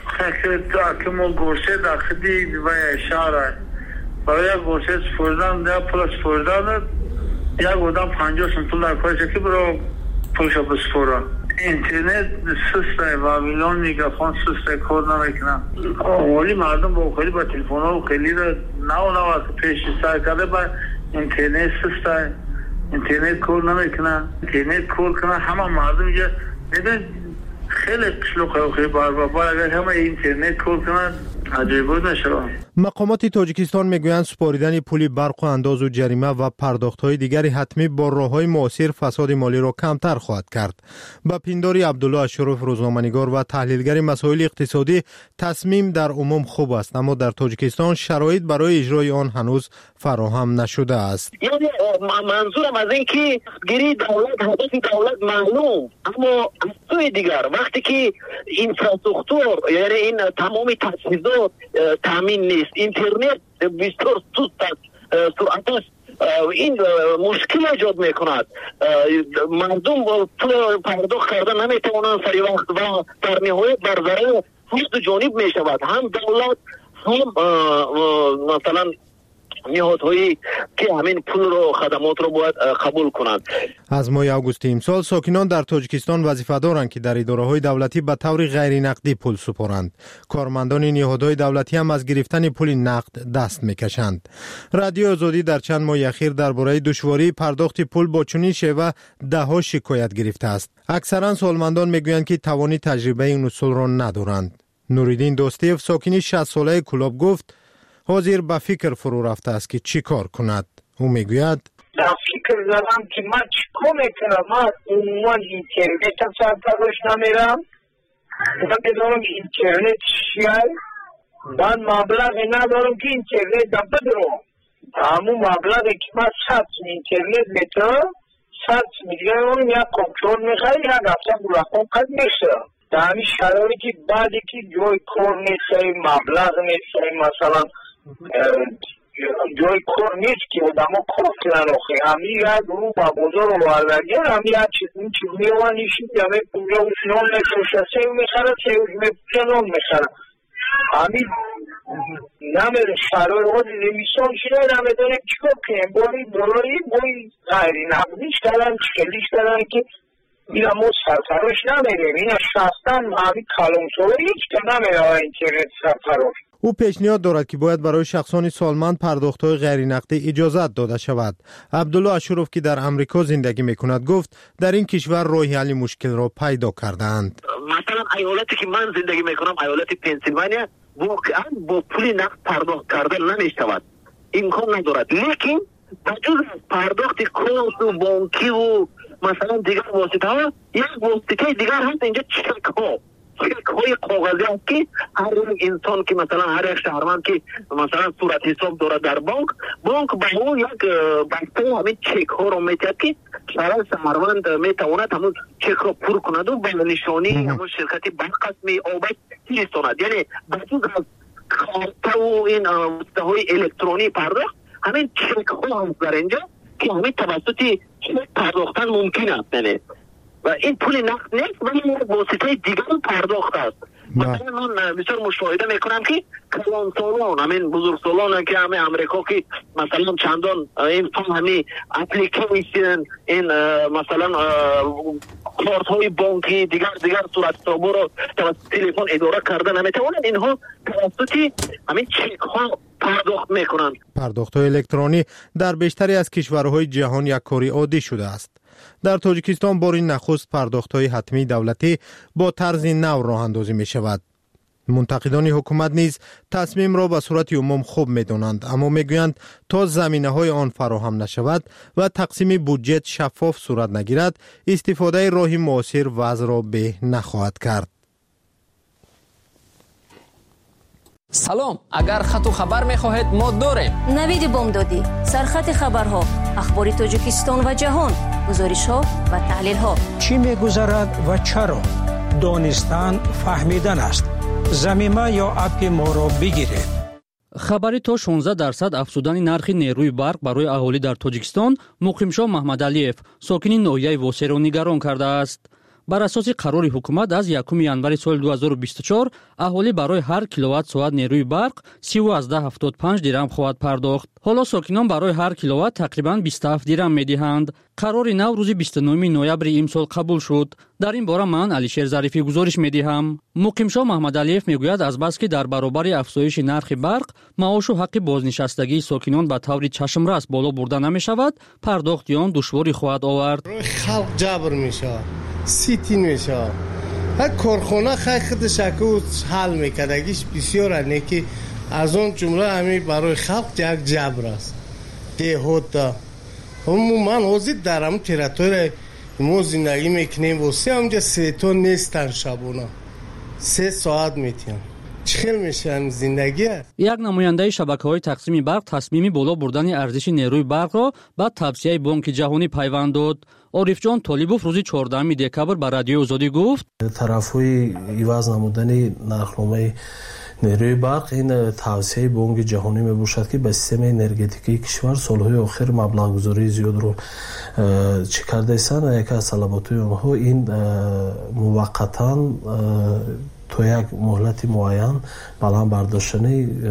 اکمال گوشه داخلی و اشاره برای گوشه سپردن در پول سپردن یک آدم پنجاه سنت پول در کارش که برای پولش بسپره. اینترنت سسته و میلان نگفان سسته کار نمیکنن. اولی مردم با خیلی با تلفن ها و خیلی را نو نو پیش سر کرده با اینترنت سسته، اینترنت کار نمیکنن. اینترنت کار کنن همه مردم میگه میدن خیلی قشلوقه و خیلی بار بار اگر همه اینترنت کار کنن عجیب نشه. مقامات تاجیکستان میگویند سپاریدن پول برق و انداز و جریمه و پرداخت‌های دیگری حتمی با راه‌های معاصر فساد مالی را کمتر خواهد کرد. با پنداری عبدالله اشرف روزنامه‌نگار و تحلیلگر مسائل اقتصادی تصمیم در عموم خوب است اما در تاجیکستان شرایط برای اجرای آن هنوز فراهم نشده است. یعنی منظورم از این که گیری دولت هدف دولت معلوم اما از سوی دیگر وقتی که اینفراستراکچور یعنی این تمام تجهیزات تامین نیست، اینترنت بسیار سست است، سرعتش این مشکل ایجاد میکند. مردم پول پرداخت کردن نمیتوانند سری وقت و در نهایت بر ضرر هر دو جانب میشود، هم دولت هم مثلا نهادهایی که همین پول رو خدمات رو باید قبول کنند. از ماه اوگوست امسال ساکنان در تاجیکستان وظیفه دارند که در اداره‌های دولتی به طور غیر نقدی پول سپارند. کارمندان نهادهای دولتی هم از گرفتن پول نقد دست میکشند. رادیو آزادی در چند ماه اخیر درباره دشواری پرداخت پول با چنین شیوه ده‌ها شکایت گرفته است. اکثرا سالمندان میگویند که توانی تجربه این اصول را ندارند. نوریدین دوستیف ساکن شصت ساله کلاب گفت حاضر به فکر فرو رفته است که چی کار کند. او میگوید در فکر زدم که من چی کار میکنم. من عنوان اینترنت هم سرپرش نمیرم، من بدارم اینترنت چیه، من مبلغی ندارم که اینترنت دم بدارم. همون مبلغی که من ست اینترنت میتونم ست میگم یک کمپیوتر میخوایی یک هفته برخون قد میشه. در همین شرایطی بعدی که جای کار نیست، مبلغ نیست، مثلا جای کار نیست که آدم ها کار کنن. آخه همین یک رو با بازار رو بردگیر همین یک چیز این چیز میوانیشید همه پونجا و نان میکشه سیو میخره سیو میپوشه نان میخره همین نمیره شرای رو نمیسان شده نمیدانیم چیکار کنیم. بایی دلاری بایی غیری نقدیش کردن چکلیش کردن که این ما سرفراش نمیریم. این شخصا همین کلانسوه هیچ که نمیره اینترنت سرفراش. او پیشنهاد دارد که باید برای شخصان سالمند پرداخت‌های غیر نقدی اجازت داده شود. عبدالله اشرف که در امریکا زندگی میکند گفت در این کشور راه حل مشکل را پیدا کردند. مثلا ایالتی که من زندگی میکنم ایالت پنسیلوانیا واقعا با پول نقد پرداخت کردن نمیشود، امکان ندارد. لیکن بجز پرداخت کارت و بانکی و مثلا دیگر واسطه ها یک واسطه دیگر هست اینجا چک ها چک های کاغذی هست که هر یک انسان که مثلا هر یک شهروند که مثلا صورت حساب داره در بانک بانک به اون یک بسته همین چک ها رو میتید که شهر سمروند میتواند همون چک را پر کند و به نشانی همون شرکت برق می آبد میرساند. یعنی بسیج از کارت و این مستهای الکترونی پرداخت همین چک ها هم در اینجا که همین توسط چک پرداختن ممکن است. یعنی و این پول نقد نیست ولی واسطه دیگر پرداخت است. مثلا من بسیار مشاهده میکنم که کلان سالان همین بزرگ سالان که همه امریکا که مثلا چندان این همین اپلیکیشن این مثلا کارت های بانکی دیگر دیگر صورت حسابا رو توسط تلفن اداره کردن نمیتونن اینها توسط همین چک ها پرداخت میکنن. پرداخت های الکترونی در بیشتری از کشورهای جهان یک کاری عادی شده است. در تاجیکستان بار نخست پرداخت‌های حتمی دولتی با طرز نو راه اندازی می شود. منتقدان حکومت نیز تصمیم را به صورت عموم خوب می دانند، اما می گویند تا زمینه های آن فراهم نشود و تقسیم بودجه شفاف صورت نگیرد، استفاده راهی معاصر وضع را به نخواهد کرد. سلام، اگر خط و خبر می خواهید ما داریم. نوید بامدادی، سرخط خبرها، اخبار تاجیکستان و جهان، گزارش ها و تحلیل ها. چی می گذرد و چرا؟ دانستن فهمیدن است. زمینه یا اپ ما را بگیرید. خبری تا شانزده درصد افزودن نرخ نیروی برق برای اهالی در تاجیکستان مقیمشاه محمدعلیев ساکنی ناحیه واسه را نگران کرده است. بر اساس قرار حکومت از یکم январи соли ду ҳазору бисту чор اهالی برای هر کیلووات ساعت نیروی برق سی و هفتاد و پنج درهم خواهد پرداخت. حالا ساکنان برای هر کیلووات تقریباً بیست و هفت درهم می‌دهند. قرار نو روز بیست و نهم نوامبر امسال قبول شد. در این باره من علیشیر ظریفی گزارش می‌دهم. مقیمشاه محمدعلیев میگوید از بس که در برابر افزایش نرخ برق معاش و حق بازنشستگی ساکنان به طور چشمرس بالا برده نمی‌شود، پرداخت آن دشواری خواهد آورد. خلق جبر میشه. سیتین میشه. هر کارخانه خیلی خودش اکو حل میکردگیش بسیار انه که از اون جمله همی برای خلق یک جبر است. دهوت دا. من حوزید دارم تیراتور ما زندگی میکنیم واسه همجا سیتون نیستن شبونه. سه ساعت میتیم. چخیل میشن زندگی است. یک نماینده شبکه‌های تقسیم برق تصمیم بالا بردن ارزش نیروی برق را با توصیه بانک جهانی پیوند داد. عارف جان طالبوف روز چهاردهم دکبر به رادیو آزادی گفت طرفای عوض نمودن نرخنامه نیروی برق این توصیه بانک جهانی میباشد که به سیستم انرژتیکی کشور سالهای آخر مبلغ گذاری زیاد رو چه کرده ایستن. یکی از طلبات اونها این موقتا تو یک مهلت معین بلند برداشتن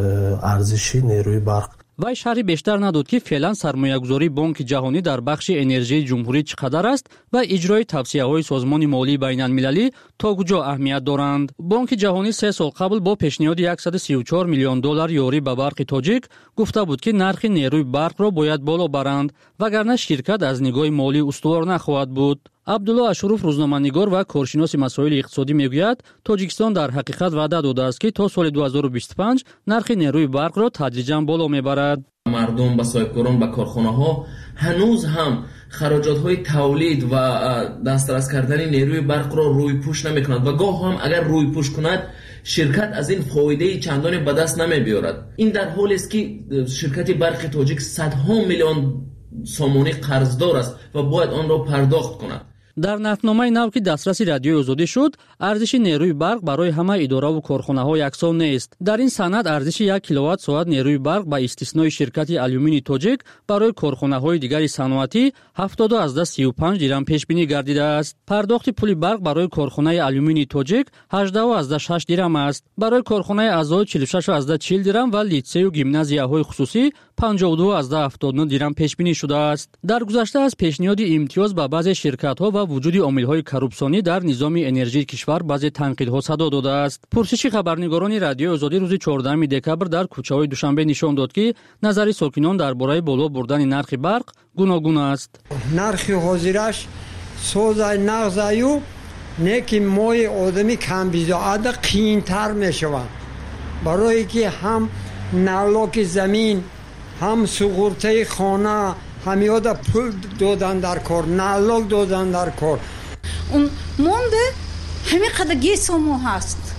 ارزش نیروی برق. وای شرحی بیشتر نداد که فعلا سرمایه‌گذاری بانک جهانی در بخش انرژی جمهوری چقدر است و اجرای توصیه‌های سازمان مالی بین‌المللی تا کجا اهمیت دارند. بانک جهانی سه سال قبل با پیشنهاد صد و سی و چهار میلیون دلار یاری به برق تاجیک گفته بود که نرخ نیروی برق را باید بالا برند وگرنه شرکت از نگاه مالی استوار نخواهد بود. عبدالله اشروف روزنامه‌نگار و کارشناس مسائل اقتصادی میگوید تاجیکستان در حقیقت وعده داده است که تا سال دو هزار و بیست و پنج نرخ نیروی برق را تدریجاً بالا میبرد. مردم و صاحبکاران به کارخانه‌ها هنوز هم خراجات‌های تولید و دسترس کردن نیروی برق را روی پوش نمی‌کنند و گاه هم اگر روی پوش کند شرکت از این فایده چندانی به دست نمی‌بیارد. این در حالی است که شرکت برق تاجیک صدها میلیون سامانی قرضدار است و باید آن را پرداخت کند. در نفنامه نو که دسترسی رادیو آزادی شد، ارزش نیروی برق برای همه اداره و کارخانه‌ها یکسان نیست. در این سند ارزش یک کیلووات ساعت نیروی برق با استثنای شرکت آلومینی تاجیک برای کارخانه‌های دیگر صنعتی هفتاد از سی و پنج درهم پیش بینی گردیده است. پرداخت پول برق برای کارخانه آلومینی تاجیک هجده از شش درهم است. برای کارخانه اعضای چهل و شش از چهل درهم و لیتسه و گیمنازیاهای خصوصی پنجاه و دو از هفتاد و نه درهم پیش بینی شده است. در گذشته از پیشنهاد امتیاز به بعضی شرکت‌ها و وجود عامل‌های کروپسیونی در نظام انرژی کشور بعضی تنقیدها صدا داده است. پرسش خبرنگاران رادیو آزادی روز چهاردهم دکبر در کوچه‌های دوشنبه نشان داد که نظر ساکنان درباره بالا بردن نرخ برق گوناگون است. نرخ حاضرش سوزای نغزایو نکی موی آدمی کم بیزاده قیمتر میشوند برای که هم نلاک زمین هم سقورته خانه هم یاد پول دادن در کار نلاک دادن در کار اون مونده همین قدر گیسمو هست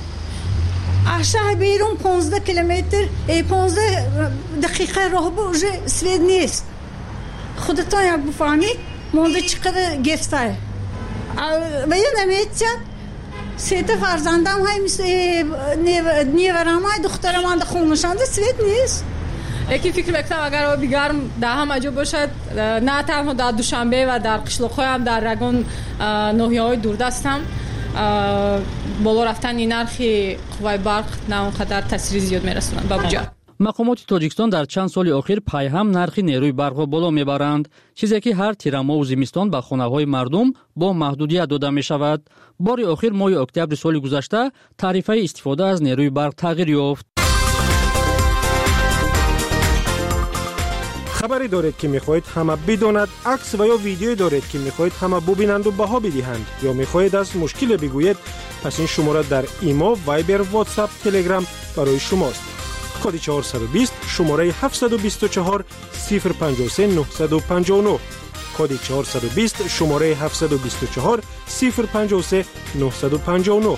اشتر بیرون پانزده کیلومتر پانزده دقیقه راه بوجه سوید نیست خودتان یک بفهمید مونده چقدر گفته و یه نمیتچد سه تا فرزندم های مثل نیورم های دخترم هم خونشانده سویت نیست. یکی فکر میکنم اگر آبی گرم در همه جا باشد، نه تنها در دوشنبه و در قشلاق‌های هم در رگان ناحیه‌های دوردست هم بالا رفتن این نرخی قوای برق نه اونقدر تاثیر زیاد میرسونند به بودجه. مقامات تاجیکستان در چند سال اخیر پیهم نرخ نیروی برق را بالا میبرند، چیزی که هر تیرما و زمستان به خانه‌های مردم با محدودیت داده می شود. بار اخیر ماه اکتبر سال گذشته تعرفه استفاده از نیروی برق تغییر یافت. خبری دارید که میخواهید همه بداند، عکس و یا ویدیویی دارید که میخواهید همه ببینند و بها بدهند، یا میخواهید از مشکل بگویید، پس این شماره در ایما، وایبر، واتساپ، تلگرام برای شماست. کد چهارصد و بیست شماره هفتصد و بیست و چهار صفر پنجاه و سه نهصد و پنجاه و نه. کد چهارصد و بیست شماره هفتصد و بیست و چهار صفر پنجاه و سه نهصد و پنجاه و نه.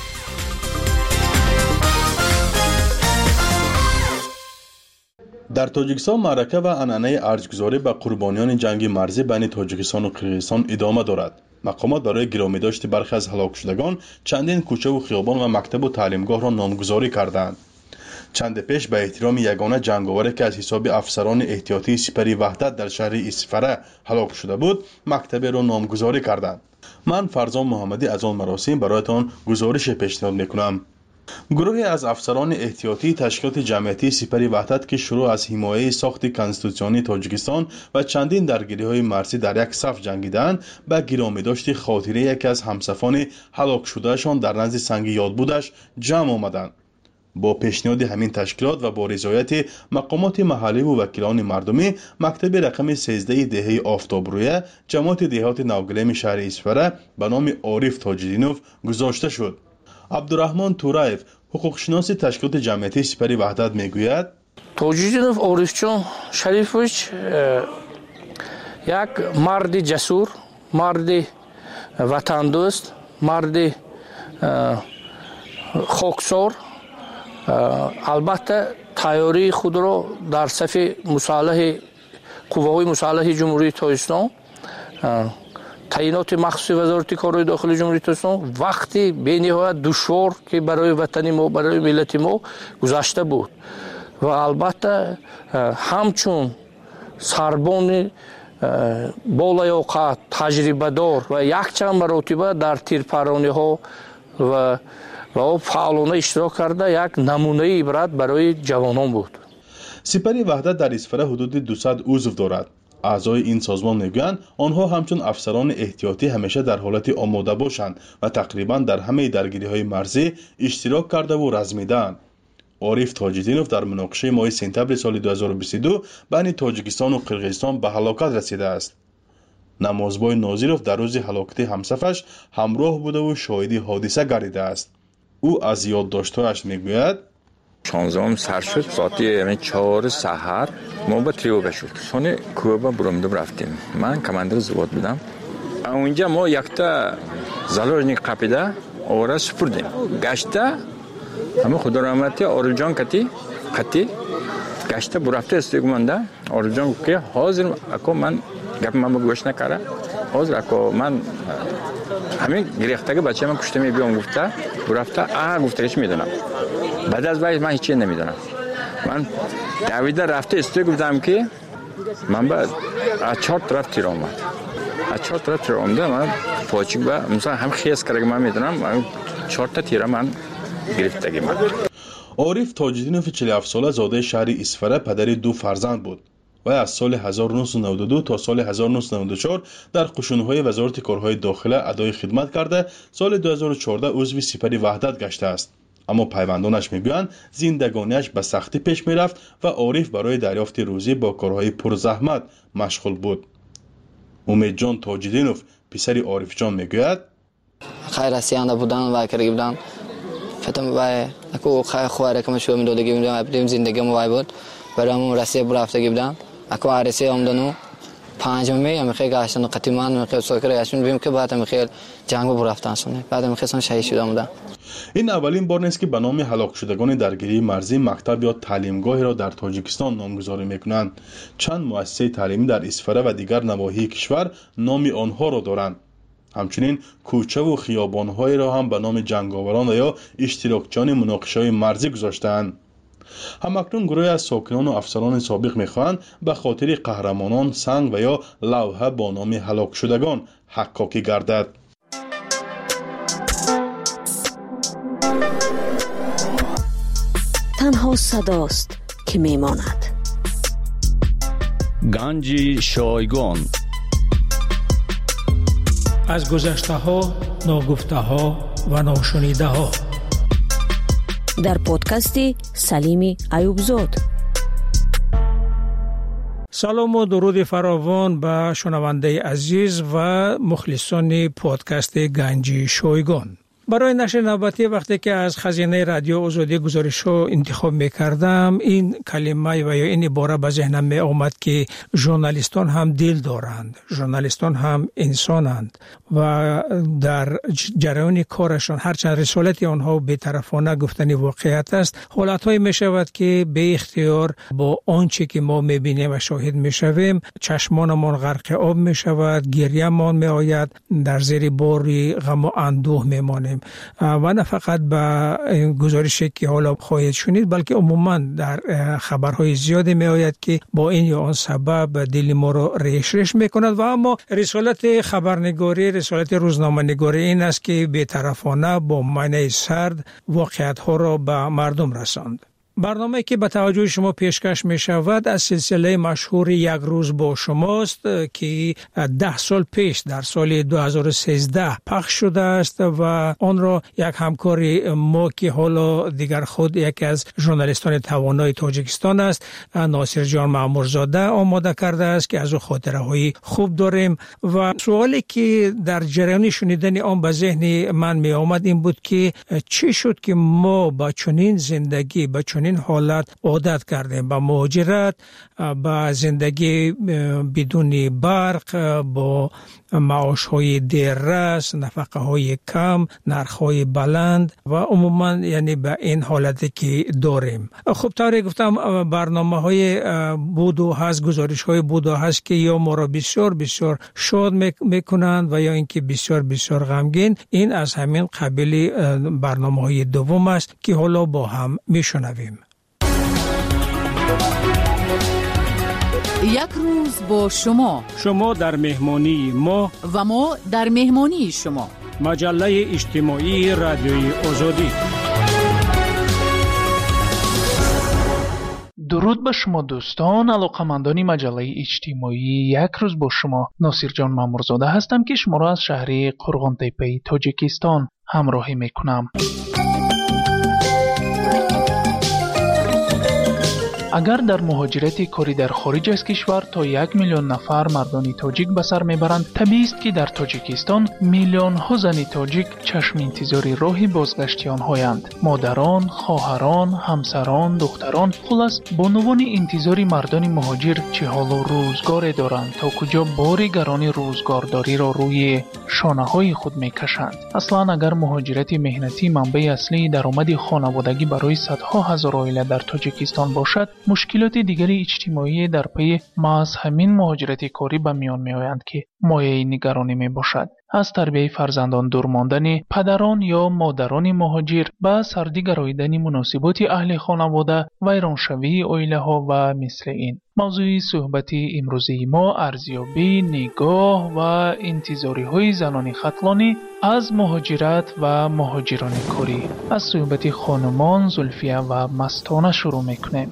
در تاجیکستان معرکه و عنعنه ارزگذاری به قربانیان جنگ مرزی بین تاجیکستان و قرقیزستان ادامه دارد. مقامات برای گرامی داشت برخی از هلاک شدگان چندین کوچه و خیابان و مکتب و تعلیمگاه را نامگذاری کردند. چند پیش به احترام یگانه جنگاوری که از حساب افسران احتیاطی سپری وحدت در شهر اسفره هلاک شده بود، مکتب را نامگذاری کردند. من فرزان محمدی از آن مراسم برایتان گزارش پیشنهاد میکنم. گروهی از افسران احتیاطی تشکیلات جمعیتی سپری وحدت که شروع از حمایه ساخت کنستیتوسیونی تاجیکستان و چندین درگیری‌های مرزی در یک صف جنگیدند، به گرامی داشت خاطره یکی از همسفران هلاک شدهشان در نزد سنگ یاد بودش جمع آمدند. با پیشنهاد همین تشکیلات و با رضایت مقامات محلی و وکیلان مردمی، مکتب رقم سیزده دهه آفتابرویه جماعت دهات نوگلیم شهر اسفره به نام عارف تاجدینوف گذاشته شد. عبدالرحمن تورایف حقوقشناس تشکیلات جمعیتی سپری وحدت میگوید تاجدینوف عارفجان شریفویچ یک مرد جسور، مرد وطن دوست، مرد خاکسار، البته تیاری خود را در صف مصالح قوه‌های مسلح جمهوری تاجیکستان، تعیینات مخصوص وزارت کارهای داخلی جمهوری تاجیکستان وقتی به نهایت دشوار که برای وطن ما، برای ملت ما گذشته بود و البته همچون سربان بالایاقت، تجربه دار و یک چند مراتبه در تیرپرانی ها و و او فعالانه اشتراک کرده یک نمونه عبرت برای جوانان بود. سپری وحدت در اسفره حدود دویست عضو دارد. اعضای این سازمان میگویند آنها همچون افسران احتیاطی همیشه در حالت آماده باشند و تقریبا در همه درگیری‌های مرزی اشتراک کرده و رزمیدند. عارف تاجدینوف در مناقشه ماه سپتامبر سال دو هزار و بیست و دو بین تاجیکستان و قرقیزستان به هلاکت رسیده است. نمازبای ناظیروف در روز هلاکت همسفرش همراه بوده و شاهد حادثه گردیده است. او از یادداشت‌هایش میگوید شانزدهم سر شد ساعت یعنی چهار سحر ما با تریو بشد سونی کوبا برامدم رفتیم. من کماندر زواد بودم. اونجا ما یکتا زالورنیک قپیده آوره سپردیم. گشته همه خدا رحمتی آرجان کتی کتی گشته برفته استگمانده آرجان که حاضر اکو من گپ من گوش نکره حاضر اکو من همین گریختگی بچه من کشته می بیام گفته برفته آه گفته چی میدونم. بعد از بعد من هیچی نمیدونم. من دویده رفته استوی گفتم که من بعد از چهار طرف تیر آمد. از چهار طرف تیر آمده من پاچیک با مثلا هم خیز کرده من میدونم من چهار تا تیر من گرفتگی من. عارف تاجدینوف چهل و هفت ساله زاده شهر اسفره پدر دو فرزند بود و از سال هزار و نهصد و نود و دو تا سال هزار و نهصد و نود و چهار در قشون‌های وزارت کارهای داخله ادای خدمت کرده. سال دو هزار و چهارده عضو سپری وحدت گشته است. اما پیوندانش میگویند زندگانیش به سختی پیش میرفت و عارف برای دریافت روزی با کارهای پرزحمت مشغول بود. امید جان تاجدینوف پسر عارف جان میگوید خیر رسیانده بودن و کرده بودن فتم و اکو خیر خواره که مشو میدادگی بودم ابدیم زندگی مو بود برام رسیه برافته بودم اکو عرسی آمدنو پنجمی هم خیلی گشتن و قطیمان میخواد سوکر گشتن بیم که بعد میخواد جنگ بر رفتن سونه بعد میخواستن شهید شده بودن. این اولین بار نیست که به نام هلاک شدگان درگیری مرزی مکتب یا تعلیمگاهی را در تاجیکستان نامگذاری میکنند. چند مؤسسه تعلیمی در اسفره و دیگر نواحی کشور نام آنها را دارند. همچنین کوچه و خیابان‌هایی را هم به نام جنگاوران یا اشتراکچیان مناقشه‌های مرزی گذاشته‌اند. همکنون گروهی از ساکنان و افسران سابق می‌خواهند به خاطر قهرمانان سنگ و یا لوحه با نام هلاک شدگان حکاکی گردد. تنها صداست که میماند. گنج شایگان از گذشته ها، ناگفته ها و ناشنیده ها در پادکست سلیم ایوبزاد. سلام و درود فراوان به شنونده عزیز و مخلصان پادکست گنج شایگان. برای نشر نوبتی وقتی که از خزینه رادیو آزادی گزارش‌ها انتخاب می‌کردم این کلمه و یا این عباره به ذهنم می آمد که ژورنالیستان هم دل دارند، ژورنالیستان هم انسانند و در جریان کارشان هرچند رسالت آنها بی‌طرفانه گفتن واقعیت است، حالت‌های می‌شود که به اختیار با آنچه که ما می‌بینیم و شاهد می‌شویم چشمانمان غرق آب می‌شود، گریه‌مان می‌آید، در زیر باری غم و اندوه می‌مانیم و نه فقط به گزارشی که حالا خواهید شنید بلکه عموما در خبرهای زیادی می آید که با این یا آن سبب دل ما را ریش ریش می کند و اما رسالت خبرنگاری، رسالت روزنامه نگاری این است که بی‌طرفانه با معنی سرد واقعیت ها را به مردم رساند. برنامه که به توجه شما پیشکش می شود از سلسله مشهور یک روز با شماست که ده سال پیش در سال دو هزار و سیزده پخش شده است و آن را یک همکار ما که حالا دیگر خود یکی از ژورنالیستان توانای تاجیکستان است ناصر جان مامورزاده آماده کرده است که از او خاطره های خوب داریم و سوالی که در جریان شنیدن آن به ذهن من می آمد این بود که چی شد که ما با چنین زندگی با چنین این حالت عادت کردیم با مهاجرت، با زندگی بدون برق، با معاش های دیررس، نفقه های کم، نرخ های بلند و عموما یعنی به این حالتی که داریم. خب طوری گفتم برنامه های بود و هست، گزارش های بود و هست که یا ما را بسیار بسیار شاد میکنند و یا اینکه بسیار بسیار غمگین. این از همین قبیل برنامه های دوم است که حالا با هم میشنویم. یک روز با شما، شما در مهمانی ما و ما در مهمانی شما. مجله اجتماعی رادیوی آزادی. درود به شما دوستان، علاقمندان مجله اجتماعی یک روز با شما. ناصر جان مامورزاده هستم که شما را از شهر قرغان تپه تاجیکستان همراهی میکنم. اگر در مهاجرت کاری در خارج از کشور تا یک میلیون نفر مردان تاجیک به سر میبرند، طبیعی است که در تاجیکستان میلیون ها زن تاجیک چشم انتظار راه بازگشت آنهایند. مادران، خواهران، همسران، دختران، خلاص بانوان انتظار مردان مهاجر چه حال و روزگار دارند تا کجا بار گران روزگارداری را روی شانه های خود میکشند. اصلا اگر مهاجرت مهنتی منبع اصلی درآمد خانوادگی برای صدها هزار عائله در تاجیکستان باشد، مشکلات دیگر اجتماعی در پی محض همین مهاجرت کاری به میان می آیند که مایه نگرانی می باشد. از تربیت فرزندان دور ماندن پدران یا مادران مهاجر به سردی گراییدن مناسبات اهل خانواده، ویرانشوی عائله ها و مثل این. موضوع صحبت امروزی ما ارزیابی نگاه و انتظاری های زنان ختلانی از مهاجرت و مهاجران کاری از صحبت خانمان زلفیه و مستانه شروع میکنیم.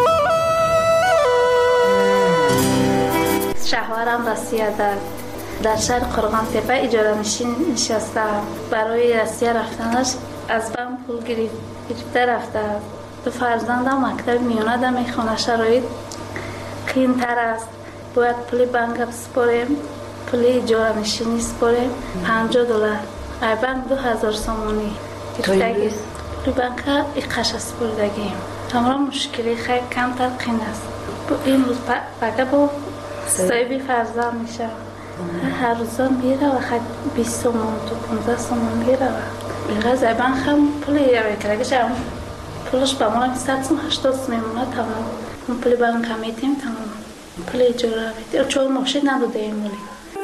شهوارم رسیه دارد. در شهر قرغان تپه اجاره نشین نشستم. برای رسیه رفتنش از بم پول گرفته رفته. دو فرزندم مکتب میانه ده میخونه. شرایط قین تر است. باید پولی بانک بسپاریم، پولی اجاره نشینی سپاریم. پنجاه دلار ای بانک دو هزار سامانی گرفتگی. پولی بانک ایقش سپردگیم. همراه مشکلی خیلی کمتر قین است. این روز بگه با صاحبی فرزند میشه. هر روزا میره و خد بیست تومن تو پانزده تومن میره و بلغه زبان خم پولی کرگش هم پولش با ما صد تومن هشتاد تومن میمونه تمام. اون پولی بانک کمیتیم تمام. پولی اجاره میدیم. چون ماشین نبوده این مولی.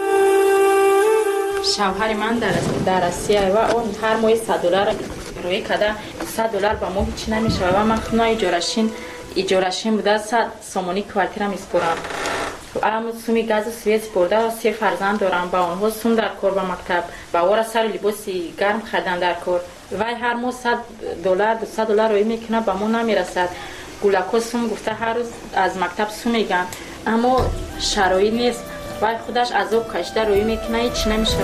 شوهر من در در آسیا و اون هر ماه صد دلار روی کده صد دلار با ماه هیچ نمیشه و من خونه اجارهشین اجارهشین بوده صد سومونی کوارتیرم اسپورم. ام سومی گاز سوئیس برده سه فرزند دارم با اونها سوم در کور با مکتب با اورا سر لباسی گرم خریدن در کور وای هر ماه صد دلار دویست دلار روی میکنه با ما نمیرسد. گولاکو سوم گفته هر روز از مکتب سوم میگن اما شرایط نیست. وای خودش عذاب کشیده روی میکنه هیچ نمیشه.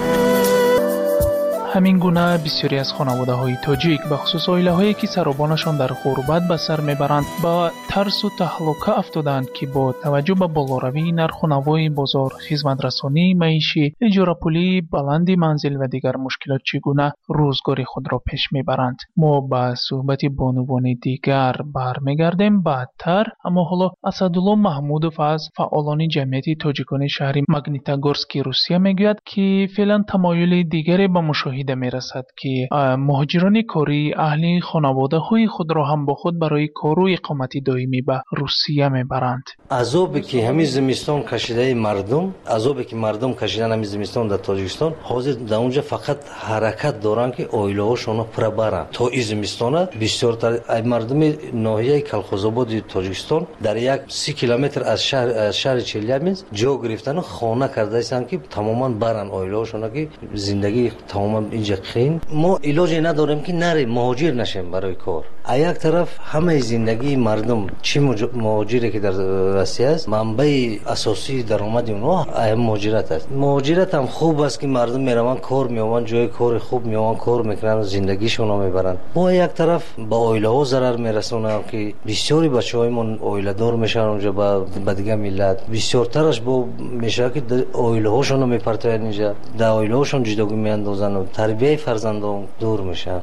همین گونه بسیاری از خانواده های تاجیک به خصوص عائله هایی که سربانشان در غربت به سر میبرند با ترس و تهلکه افتادند که با توجه به بالاروی نرخ و نوای بازار، خدمت رسانی معیشی، اجاره پولی، بلند منزل و دیگر مشکلات چگونه روزگاری خود را پیش میبرند. ما به صحبت بانوان دیگر برمیگردیم بعدتر، اما حالا اسدالله محمودوف از فعالان جمعیت تاجیکان شهر ماگنیتogorsk روسیه میگوید که فعلا تمایل دیگری به مشاهده می رسد که مهاجران کاری اهل خانواده های خود را هم با خود برای کار و اقامت دائمی به روسیه می برند. عذابی که همین زمستان کشیده مردم، عذابی که مردم کشیدن همین زمستان در تاجیکستان، حاضر در اونجا فقط حرکت دارن که عائله هاشون پر برن. تا این زمستان بسیار تر مردم ناحیه کلخوزآباد تاجیکستان در یک سی کیلومتر از شهر از شهر چلیابینسک جا گرفتن و خانه کرده هستند که تماما برن عائله هاشون که زندگی تماما اینجا خین. ما علاجی نداریم که نریم مهاجر نشیم برای کار. یک طرف همه زندگی مردم چی مهاجری که در روسیه است منبع اساسی درآمد اونها مهاجرت است. مهاجرت هم خوب است که مردم میروند کار میوان جای کار خوب میوان کار میکنن و زندگیشون رو میبرن. با یک طرف با عائله ها ضرر میرسونن که بسیاری بچه‌هایمون عائله دار میشن اونجا با دیگه ملت. بسیارترش با میشه که عائله هاشون رو میپرتن اینجا. در عائله هاشون جداگی میاندازن و تربیت فرزندان دور میشن.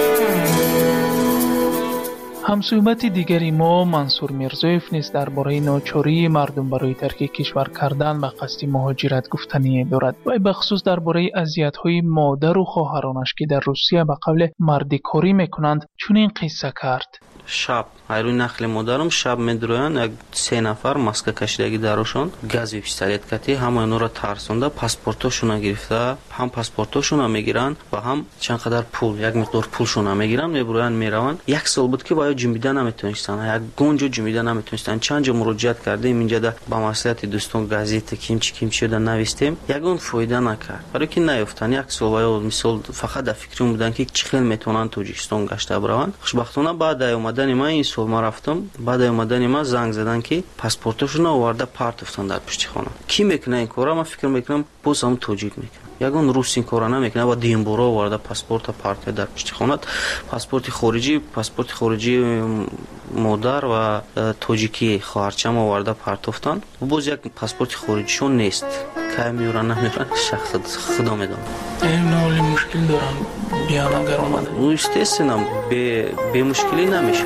همصحبت دیگری ما منصور میرزایف نیز درباره ناچاری مردم برای ترک کشور کردن به قصد مهاجرت گفتنی دارد و به خصوص درباره اذیت‌های مادر و خواهرانش که در روسیه به قول مردی کاری میکنند چنین قصه کرد. شب ایروی نخل مادرم شب میدرویان یک سه نفر ماسک کشیدگی درشون گاز و پیستولت کتی همه اینا را ترسونده پاسپورتاشون گرفته هم پاسپورتاشون میگیرن و هم چند قدر پول یک مقدار پولشون میگیرن میبرویان میروند. یک سال بود که باید جنبیده نمیتونستن یک گنجو جنبیده نمیتونستن. چند جا مراجعت کردیم اینجا در با مسئولیت دوستان گازیت کیم چی کیم شده نوشتیم یگون فایده نکرد برای که نیافتن. یک سال یا مثال فقط در فکرم بودن که چه خیلی میتونن تاجیکستان گشته بروند. خوشبختانه بعد اومدن ما این سال ما رفتم بعد اومدن ما زنگ زدن که پاسپورتاشون آورده پارت افتادن در پشت خانه. کی میکنه این کارا؟ من فکر میکنم باز هم تاجیک میکنه. یگان روس این کارا نمیکنه با دیمبورا آورده پاسپورت پارت در پشت خانه. پاسپورت خارجی پاسپورت خارجی مادر و تاجیکی خواهرچم آورده پارت افتادن و باز یک پاسپورت خارجیشون نیست. که میورن نمیورن شخص خدا میدونه. این نوعی مشکل دارن بیان اگر اومده. او استثنام به به مشکلی نمیشه.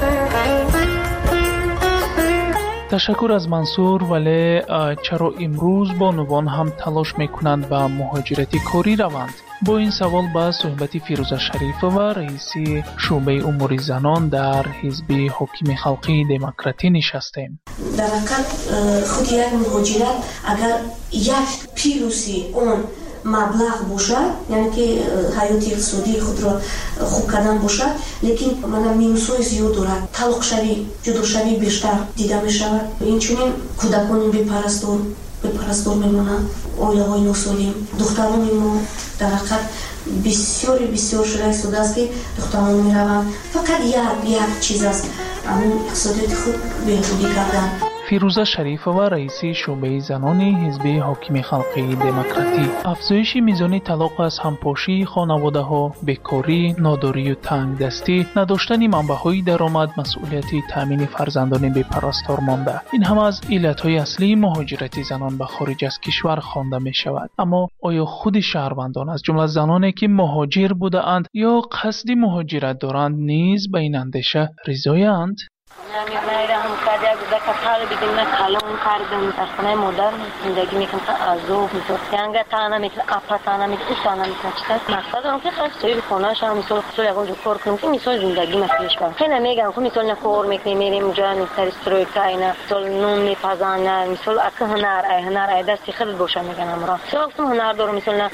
تشکر از منصور. ولی چرا امروز بانوان هم تلاش میکنند به مهاجرت کاری روند؟ با این سوال با صحبت فیروزه شریف و رئیس شعبه امور زنان در حزب حاکم خلقی دموکراتی نشستیم. در حقیقت خود یک مهاجرت اگر یک پیروسی اون مبلغ باشد یعنی که حیات اقتصادی خود را خوب کردن باشد لیکن من مینوس‌های زیاد دارد. طلاق شوی جدا شوی بیشتر دیده می شود. این چنین کودکان بی پرستار بی پرستار میمونند. عائله های ناسالم دختران ما در حقیقت بسیاری بسیار شده شده است که دختران میروند فقط یک یک چیز است همون اقتصادیات خود بهبودی کردن. فیروزه شریف و رئیس شعبه زنان حزب حاکم خلقی دموکراتی. افزایش میزان طلاق از همپاشی خانواده ها، بیکاری، ناداری و تنگ دستی، نداشتن منبع‌های درآمد، مسئولیت تامین فرزندان بی پرستار مانده. این هم از علت‌های اصلی مهاجرت زنان به خارج از کشور خوانده می شود. اما آیا خود شهروندان از جمله زنانی که مهاجر بوده اند یا قصد مهاجرت دارند نیز به این اندیشه رضایند؟ نمی‌میرم کاری از دکتر بیدیم کلام کردم در خانه مادر زندگی میکنم عذاب میشه یعنی تانا میکنم اپا تانا میکنم تانا میکنم چطور مقصد دارم که خیلی سوی خونه شام مثلا سوی اگه کار کنم که مثلا زندگی مسئولش کنم خیلی نمیگم که مثلا کار میکنیم میریم اونجا مثلا استرویکا اینا مثلا نون میپزانه مثلا اگه هنر ای هنر ای دستی خیلی باشه میگن امرا چه وقتی هنر دارم مثلا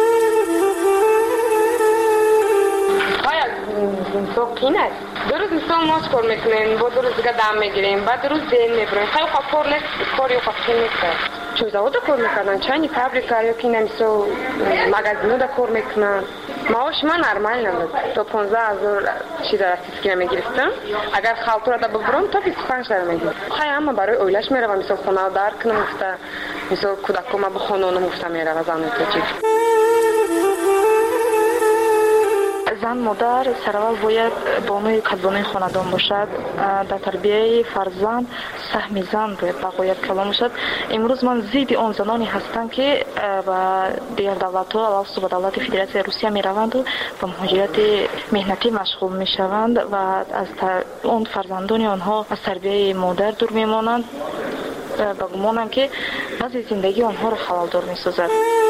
باید تو کینه دو روز مثلا ماش کار میکنیم با دو روز دیگه دم میگیریم بعد دو روز دین میبریم خیلی خواب کار نیست کاری خواب کی میکنه چون زود کار میکنن چانی فابریکا یا کی نمیسو مغازه دا کار میکنن معاش من نرمال نبود تو پانزده هزار چی در اساس میگرفتم اگر خالطور دا ببرم تا بیست و پنج هزار میگیرم خیلی اما برای اویلش میروم مثلا خونه دار کنم گفته مثلا کودکم با خانوم گفتم میروم زن تو زن مادر سرول باید بانوی کدبانوی خاندان باشد در تربیه فرزند سهم زن باید بقایت کلام باشد امروز من زید آن زنانی هستم که با دیگر دولت ها و با دولت فدراسیون روسیه می روند و با مهاجرت مهنتی مشغول می شوند و از اون فرزندان آنها از تربیه مادر دور می مانند با گمانم که بعضی زندگی آنها را خلال دار می سازد.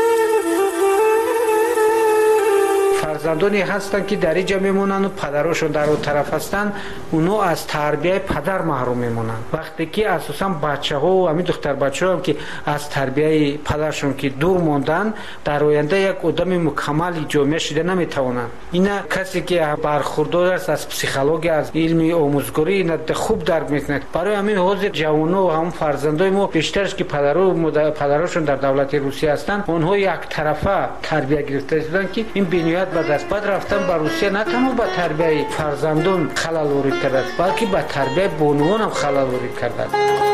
فرزندانی هستند که در اینجا میمونن و پدرشون در اون طرف هستند اونو از تربیه پدر محروم میمونن وقتی که اساسا بچه ها و همین دختر بچه ها هم که از تربیه پدرشون که دور موندن در آینده یک آدم مکمل جامعه شده نمیتونن اینا کسی که برخوردار است از پسیکولوژی از علم آموزگاری اینا خوب درک میکنه برای همین حاضر جوانو و هم فرزندای ما بیشترش که پدرو پدرشون در دولت روسیه هستند اونها یک طرفه تربیه گرفته شدن که این بنیاد و دست بعد رفتن به روسیه نه تنها به تربیه فرزندان خلل وارد کردن بلکه به تربیه بانوان هم خلل وارد کردن.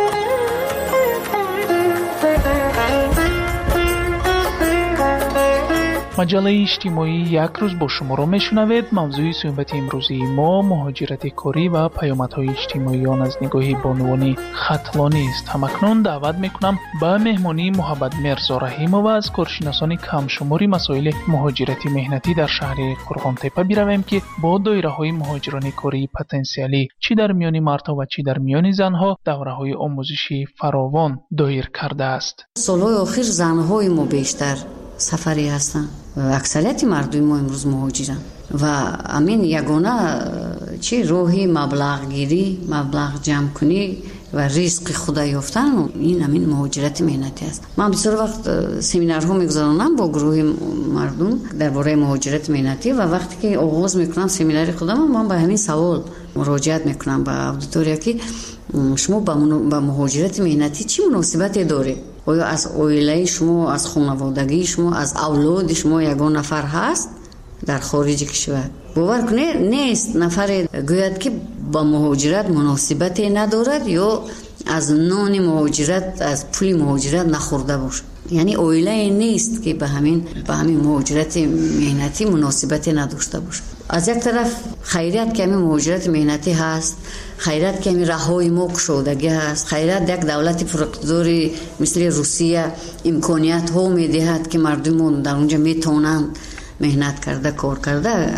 مجله اجتماعی یک روز با شما را میشنوید. موضوع صحبت امروزی ما مهاجرت کاری و پیامدهای اجتماعی آن از نگاه بانوان ختلانی است. همکنون دعوت میکنم به مهمانی محبت مرزا رحیمو و از کارشناسان کم شماری مسائل مهاجرت مهنتی در شهر قرغانتپه برویم که با دایره های مهاجران کاری پتانسیلی چی در میان مردها و چی در میان زنها دوره های آموزشی فراوان دایر کرده است. سالهای آخر زنهای ما بیشتر سفری هستن اکثریت مردم ما امروز مهاجرن و امین یگانه چی روحی مبلغ گیری مبلغ جمع کنی و رزق خدا یافتن این امین مهاجرت مهنتی است. من بسیار وقت سمینارها میگذارونم با گروه مردم درباره مهاجرت مهنتی و وقتی که آغاز میکنم سمینار خودم من به همین سوال مراجعت میکنم به اودیتوریا که شما با مهاجرت مهنتی چی مناسبتی داره؟ آیا از عائله شما از خانوادگی شما از اولاد شما یگان نفر هست در خارج کشور؟ باور کنید نیست نفر گوید که با مهاجرت مناسبتی ندارد یا از نان مهاجرت از پول مهاجرت نخورده باشه. یعنی عائله نیست که به همین به همین مهاجرت مهنتی مناسبتی نداشته باشه. از یک طرف خیریت که همین مهاجرت مهنتی هست، خیریت که همین راههای ما گشودگی هست، خیریت یک دولت پراقتداری مثل روسیه امکانیت ها میدهد که مردم در اونجا میتونند مهنت کرده کار کرده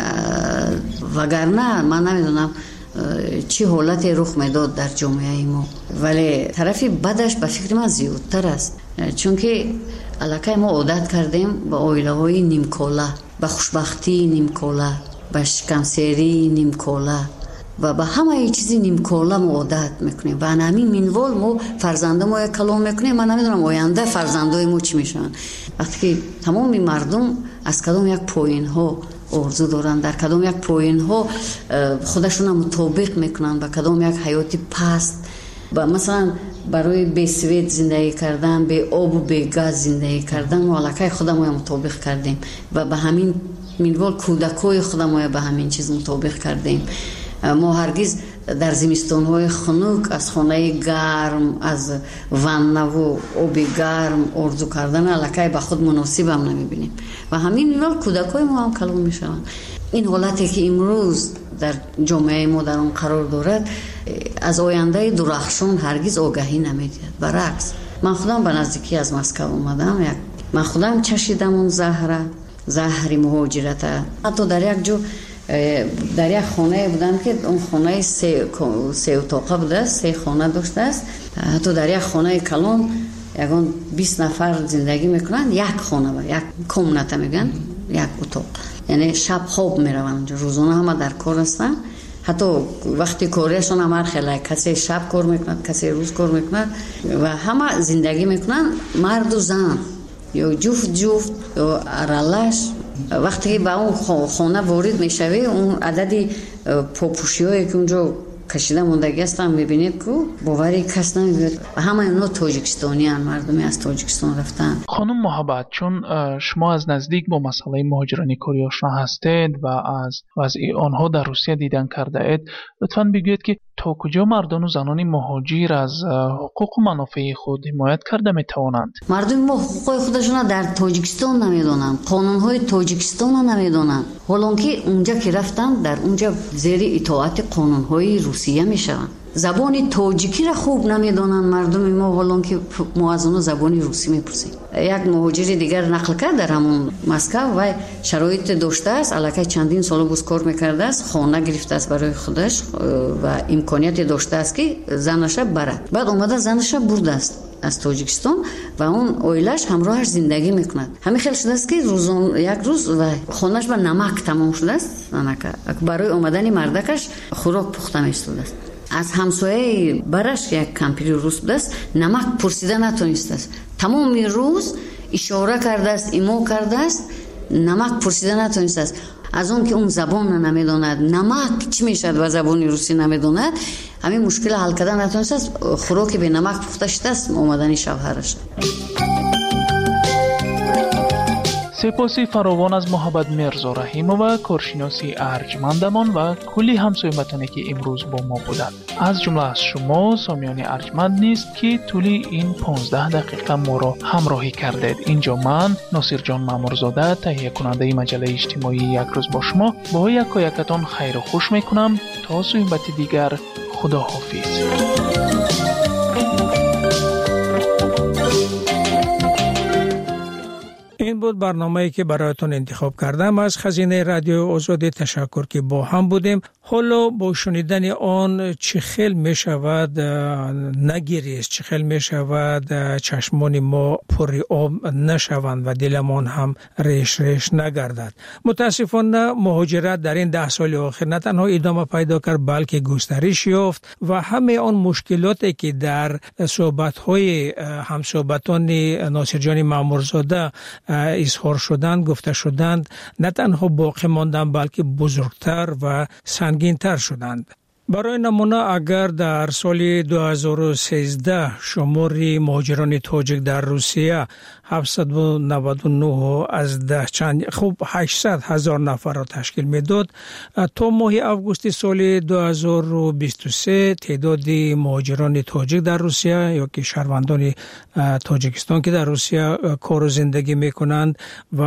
وگرنه من نمیدونم چی حالتی رخ میداد در جامعه ما. ولی طرفی بدش به فکر من زیادتر است چون که علاقه ما عادت کردیم به عائله های نیمکاله به خوشبختی نیمکاله به شکنسیری نیمکاله و به همه چیزی نیمکاله ما عادت میکنیم و همین منوال ما فرزنده ما یک کلام میکنیم. من نمیدونم آینده فرزندای ما چی میشن وقتی که تمام مردم از کدام یک پایین ها آرزو دارن در کدام یک پایین ها خودشون مطابق میکنن با کدام یک حیاتی پست و مثلا برای به سوید زندگی کردن به آب و به گاز زندگی کردن ما علاقه خودم رو مطابق کردیم و به همین منوال کودکای خودم رو به همین چیز مطابق کردیم. ما هرگز در زمستان‌های خنک از خانه گرم از وانه و آب گرم آرزو کردن علاقه به خود مناسب هم نمیبینیم و همین نوع کودکای ما هم کلام میشن. این حالتی که امروز در جامعه ما در اون قرار دارد از آینده درخشان هرگز آگاهی نمیدهد. برعکس من خودم به نزدیکی از مسکو اومدم یک من خودم چشیدم اون زهره زهری مهاجرت حتی در یک جو در یک خانه بودن که اون خانه سه سه اتاقه بوده، سه خانه داشته است. حتی در یک خانه کلان یگان بیست نفر زندگی میکنن، یک خانه با یک کمنته میگن، یک اتاق. یعنی شب خواب میروند اونجا، روزانه همه در کار هستن. حتی وقتی کاریشون هم هر خیلی، کسی شب کار میکنند، کسی روز کار میکنند و همه زندگی میکنن، مرد و زن یا جفت جفت یا ارالش. وقتی با اون خانه وارد میشوی، اون عددی پاپوشی هایی که اونجا کشیده موندگی هستن میبینید که باوری کس نمیبید. همه اینا تاجیکستانی هستند، مردمی از تاجیکستان رفتن. خانم محبت، چون شما از نزدیک با مسئله مهاجران کره آشنا هستید و از وضع آنها در روسیه دیدن کرده اید، لطفاً بگویید که تا کجا مردان و زنان مهاجر از حقوق و منافع خود حمایت کرده میتوانند؟ مردم ما حقوق خودشون در تاجیکستان نمیدونن، قانونهای تاجیکستان نمیدونن، حالانکه اونجا که رفتن در اونجا زیر اطاعت قانونهای روسیه میشوند. زبان تاجیکی را خوب نمیدونن مردم ما، حالانکه ما از اونها زبان روسی میپرسیم. یک مهاجر دیگر نقل کرد در همون مسکو و شرایط داشته است، الکی چندین سال بود کار میکرده است، خانه گرفته است برای خودش و امکانیت داشته است که زنش بره. بعد اومده زنش برده است از تاجیکستان و اون اویلش همراهش زندگی میکند. همین خیلی شده است که روزون یک روز و خانهش با نمک تمام شده است، نمک برای اومدن مردکش خوراک پخته میشده است. از همسایه برش یک کمپیری روز بوده است، نمک پرسیده نتونسته است. تمام روز اشاره کرده است، ایمو کرده است، نمک پرسیده نتونسته است. از اون که اون زبان نمیداند، نمک چی میشد و زبان روسی نمیداند، همین مشکل حل کردن نتونسته است. خوراک به نمک پخته شده است اومدن شوهرش. سپاسی فراوان از محبت مرزا رحیمова، کارشناسی ارجمندمان و کلی همسایه وطنی که امروز با ما بودند. از جمله از شما سامیان ارجمند نیست که طولی این پانزده دقیقه ما را همراهی کردید. اینجا من ناصر جان مامورزاده، تهیه کننده مجله اجتماعی یک روز با شما، با یکایکتان خیر و خوش میکنم. تا صحبت دیگر، خدا حافظ. این بود برنامه‌ای که برایتون انتخاب کردم. از خزینه رادیو آزادی تشکر که با هم بودیم. حالا با شنیدن آن چه خیل می شود نگیریست، چه خیل می شود چشمان ما پری آب نشوند و دلمان هم ریش ریش نگردد. متاسفانه مهاجرت در این ده سال آخر نه تنها ادامه پیدا کرد بلکه گسترش یافت و همه آن مشکلاتی که در صحبت‌های همصحبتان ناصر جان مامورزاده اظهار شدند، گفته شدند، نه تنها باقی ماندند بلکه بزرگتر و سنگین‌تر شدند. برای نمونه اگر در سال دو هزار و سیزده شمار مهاجران تاجیک در روسیه هفتصد و نود و نه از ده چند خوب هشتصد هزار نفر را تشکیل میداد، تا ماه آگوست سال دو هزار و بیست و سه تعداد مهاجران تاجیک در روسیه یا که شهروندان تاجیکستان که در روسیه کار و زندگی میکنند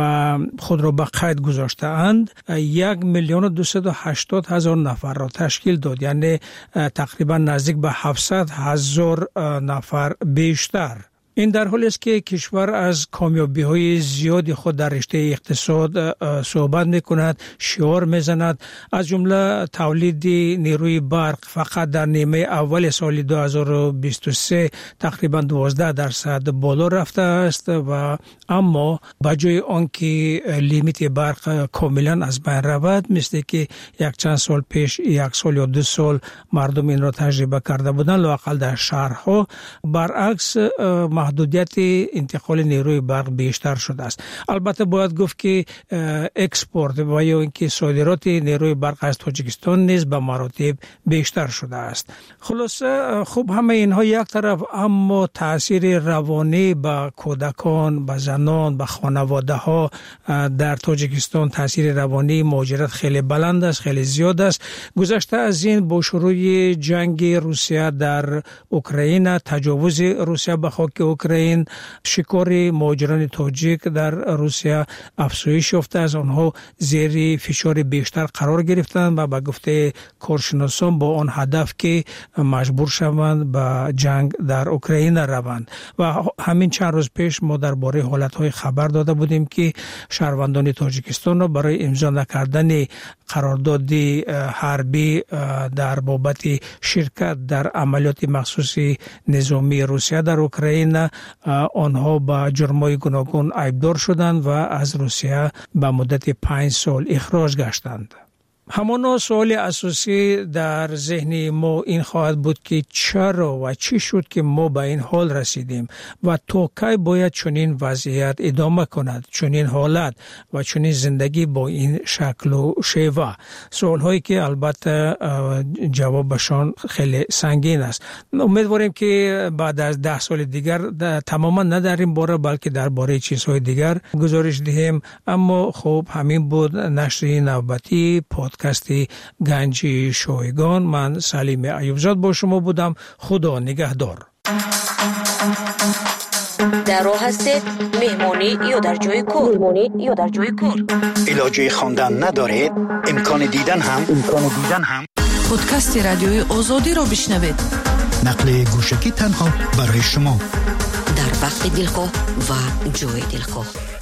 و خود را به قید گذاشته اند یک میلیون و دویست و هشتاد هزار نفر را تشکیل داد، یعنی تقریبا نزدیک به هفتصد هزار نفر بیشتر. این در حالی است که کشور از کامیابی‌های زیادی خود در رشته اقتصاد صحبت می‌کند، شعار می‌زند، از جمله تولید نیروی برق فقط در نیمه اول سال دو هزار و بیست و سه تقریبا دوازده درصد بالا رفته است و اما بجای آنکه لیمیت برق کاملا از بین رود، مثل که یک چند سال پیش یک سال یا دو سال مردم این را تجربه کرده بودند، لااقل در شهرها، برعکس محدودیت انتقال نیروی برق بیشتر شده است. البته باید گفت که اکسپورت و یا اینکه صادرات نیروی برق از تاجیکستان نیز به مراتب بیشتر شده است. خلاصه خوب همه اینها یک طرف، اما تاثیر روانی به کودکان، به زنان، به خانواده ها در تاجیکستان تاثیر روانی مهاجرت خیلی بلند است، خیلی زیاد است. گذشته از این با شروع جنگ روسیه در اوکراین، تجاوز روسیه به خاک اوکراین، شکار مهاجران تاجیک در روسیه افزایش یافته است. آنها زیر فشار بیشتر قرار گرفتند و به گفته کارشناسان با آن هدف که مجبور شوند به جنگ در اوکراین روند. و همین چند روز پیش ما درباره حالت‌های خبر داده بودیم که شهروندان تاجیکستان را برای امضا نکردن قرارداد حربی در بابت شرکت در عملیات مخصوصی نظامی روسیه در اوکراین آنها با جرم‌های گوناگون عیبدار شدند و از روسیه به مدت پنج سال اخراج گشتند. همانا سوال اساسی در ذهن ما این خواهد بود که چرا و چی شد که ما به این حال رسیدیم و تا کی باید چنین وضعیت ادامه کند، چنین حالت و چنین زندگی با این شکل و شیوه. سوال هایی که البته جوابشان خیلی سنگین است. امیدواریم که بعد از ده سال دیگر تماما نه در این باره بلکه در باره چیزهای دیگر گزارش دهیم. اما خب همین بود نشر نوبتی پادکست گنجی شایگان. من سلیم ایوبزاد با شما بودم. خدا نگهدار. در راه هستید مهمانی یا در جای کار مهمانی یا در جای کار علاجه خواندن ندارید، امکان دیدن هم امکان دیدن هم پادکست رادیوی آزادی رو بشنوید. نقل گوشکی تنها برای شما در وقت دلخواه و جای دلخواه.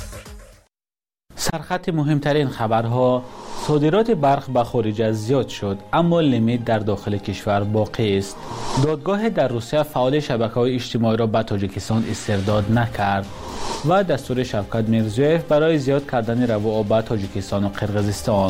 سرخط مهمترین خبرها: صادرات برق به خارج از زیاد شد اما لیمیت در داخل کشور باقی است. دادگاه در روسیه فعال شبکه‌های اجتماعی را به تاجیکستان استرداد نکرد و دستور شوکت میرزیویف برای زیاد کردن رواق به تاجیکستان و قرقیزستان.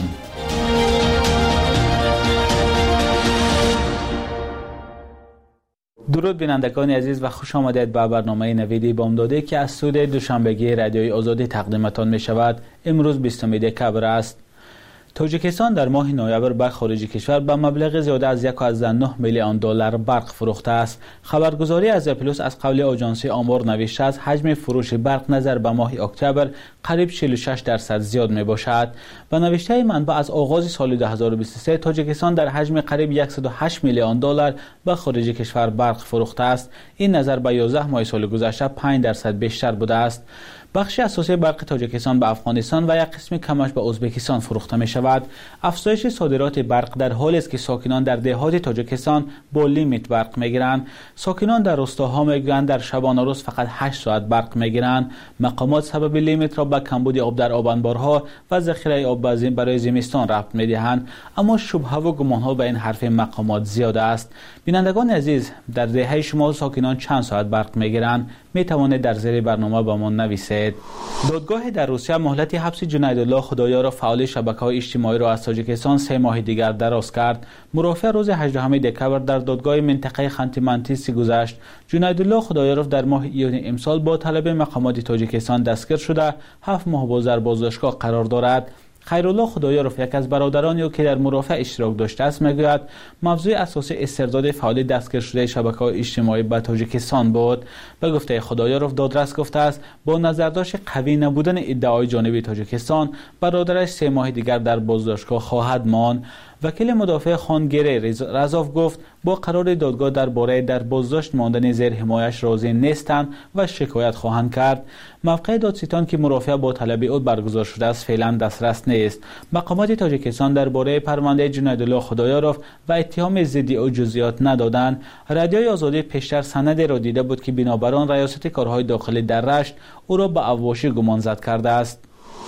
درود بینندگان عزیز و خوش آمدید به برنامه نویدی بامداده که از سود دوشنبگی رادیوی آزادی تقدیمتان می شود. امروز بیستم دکبر است. تاجیکستان در ماه نوامبر به خارج کشور به مبلغ زیاده از یک و نه میلیون دلار برق فروخته است. خبرگزاری از پلوس از قول آژانس آمار نوشته است حجم فروش برق نظر به ماه اکتبر قریب چهل و شش درصد زیاد می باشد. به نوشته منبع از آغاز سال دو هزار و بیست و سه تاجیکستان در حجم قریب صد و هشت میلیون دلار به خارج کشور برق فروخته است. این نظر به یازده ماه سال گذشته پنج درصد بیشتر بوده است. بخش اساسی برق تاجیکستان به افغانستان و یک قسم کمش به ازبکستان فروخته می شود. افزایش صادرات برق در حالی است که ساکنان در دهات تاجیکستان با لیمیت برق می گیرند. ساکنان در روستاها می گویند در شبانه روز فقط هشت ساعت برق می گیرند. مقامات سبب لیمیت را به کمبود آب در آب انبارها و ذخیره آب برای زمستان ربط می دهند. اما شبهه و گمان ها به این حرف مقامات زیاد است. بینندگان عزیز، در دهه شما ساکنان چند ساعت برق می گیرند؟ می توانید در زیر برنامه با ما نویسید. دادگاه در روسیه مهلت حبس جنیدالله خدایار فعال شبکه‌های اجتماعی را از تاجیکستان سه ماه دیگر دراز کرد. مرافع روز هجدهم دکبر در دادگاه منطقه خانتی منتیسی گذشت. جنیدالله خدایارف در ماه ایون امسال با طلب مقامات تاجیکستان دستگیر شده هفت ماه با در بازداشتگاه قرار دارد. خیرالله خدایارف یک از برادرانی او که در مرافع اشتراک داشته است میگوید موضوع اساسی استرداد فعال دستگیر شده شبکه‌های اجتماعی به تاجیکستان بود. به گفته خدایارف دادرس گفته است با نظرداشت قوی نبودن ادعای جانب تاجیکستان برادرش سه ماه دیگر در بازداشتگاه خواهد ماند. وکیل مدافع خانگره رزاف گفت با قرار دادگاه درباره در بازداشت ماندن زیر حمایش راضی نیستند و شکایت خواهند کرد. موقع دادستان که مرافع با طلب او برگزار شده است فعلا دسترس نیست. مقامات تاجیکستان درباره پرونده جنیدالله خدایارف و اتهام ضد او جزئیات ندادند. رادیوی آزادی پیشتر سند را دیده بود که بنابر آن ریاست کارهای داخلی در رشت او را به عواشی گمانزد کرده است.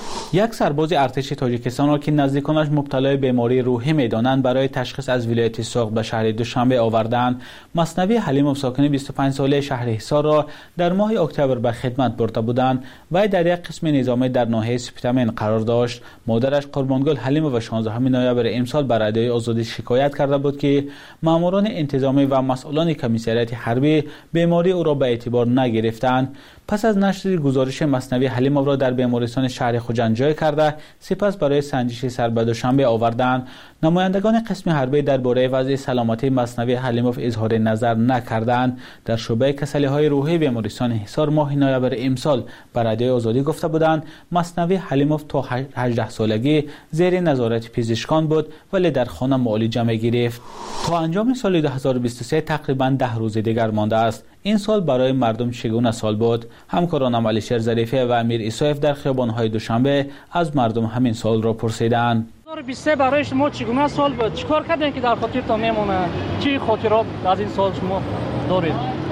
یک سرباز ارتش تاجیکستان را که نزدیکانش مبتلای بیماری روحی می‌دانند برای تشخیص از ولایت سوق به شهر دوشنبه آوردند. مثنوی حلیموف ساکن بیست و پنج ساله شهر حصار را در ماه اکتبر به خدمت برده بودند و در یک قسم نظامی در ناحیه سپتامین قرار داشت. مادرش قربانگل حلیموف و شانزدهم نوامبر امسال به رادیوی آزادی شکایت کرده بود که ماموران انتظامی و مسئولان کمیسریات حربی بیماری او را به اعتبار نگرفتند. پس از نشر گزارش مثنوی حلیموف را در بیمارستان شهر خوجند جای کرده سپس برای سنجش سر به دوشنبه آوردند. نمایندگان قسم حربی درباره وضع سلامتی مثنوی حلیموف اظهار نظر نکردند. در شعبه کسلی‌های روحی بیمارستان حصار ماه نوامبر امسال به رادیوی آزادی گفته بودند مثنوی حلیموف تا هجده سالگی زیر نظارت پزشکان بود ولی در خانه معالجه می‌گرفت. تا انجام سال دو هزار و بیست و سه تقریباً ده روز دیگر مانده است. این سال برای مردم چگونه سال بود؟ همکارانم علیشیر ظریفی و امیر ایسایف در خیابان‌های دوشنبه از مردم همین سال را پرسیدند. دو هزار و بیست و سه برای شما چگونه سال بود؟ چیکار کردین که در خاطرتان میمونه؟ چی خاطرات از این سال شما دارید؟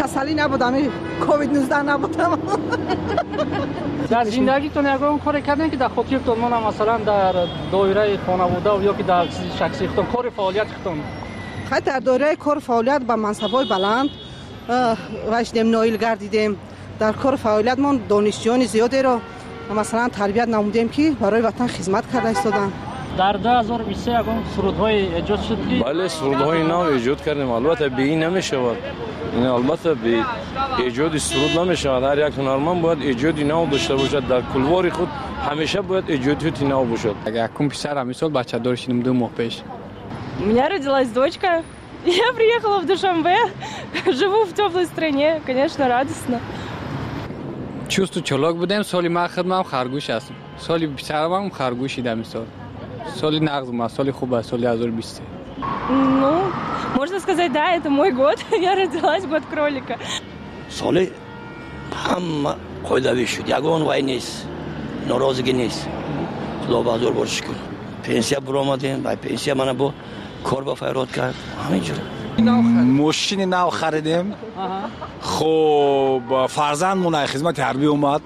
کسلی نبودم، کووید نوزده نبودم. در زندگیتون یگان کاری کردین که در خاطرتون مون مثلا در دایره خانواده و یا که در شخصی خودتون کار فعالیت خودتون؟ خیلی در دایره کار فعالیت با منصب‌های بلند واشدیم نویل گردیدیم. در کار فعالیت ما دانشجویان زیادی رو مثلا تربیت نمودیم که برای وطن خدمت کرده ایستادن. در دو هزار و بیست و سه یگان سرودهای ایجاد شد که بله سرودهای نو ایجاد کردیم. البته به این نمیشود، یعنی البته به ایجاد سرود نمیشود. هر یک هنرمند باید ایجادی نو داشته باشد، در کلوار خود همیشه باید ایجادی نو باشد. اگر کم پسر همین بچه دار شدیم دو ماه پیش. У меня родилась дочка. Я приехала в Душанбе. Живу в теплой стране, конечно, радостно. Чувствую, чолок будем, соли ما خدمم خرگوش هستم. سالی پسرم خرگوشی دم سال. سالی نغزم، سالی خوبه، سالی هزار و بیست. Ну, можно сказать, да, это мой год. Я родилась год кролика. سالی هم قاعده‌ای شد. یگان وای نیست. ناراضگی نیست. خدا بزرگ باشش کن. پنسیا برآمدیم، با پنسیا من با کار با فیرات کرد. همینجوری. ماشین نو خریدیم. خب فرزندمون خدمت حربی اومد.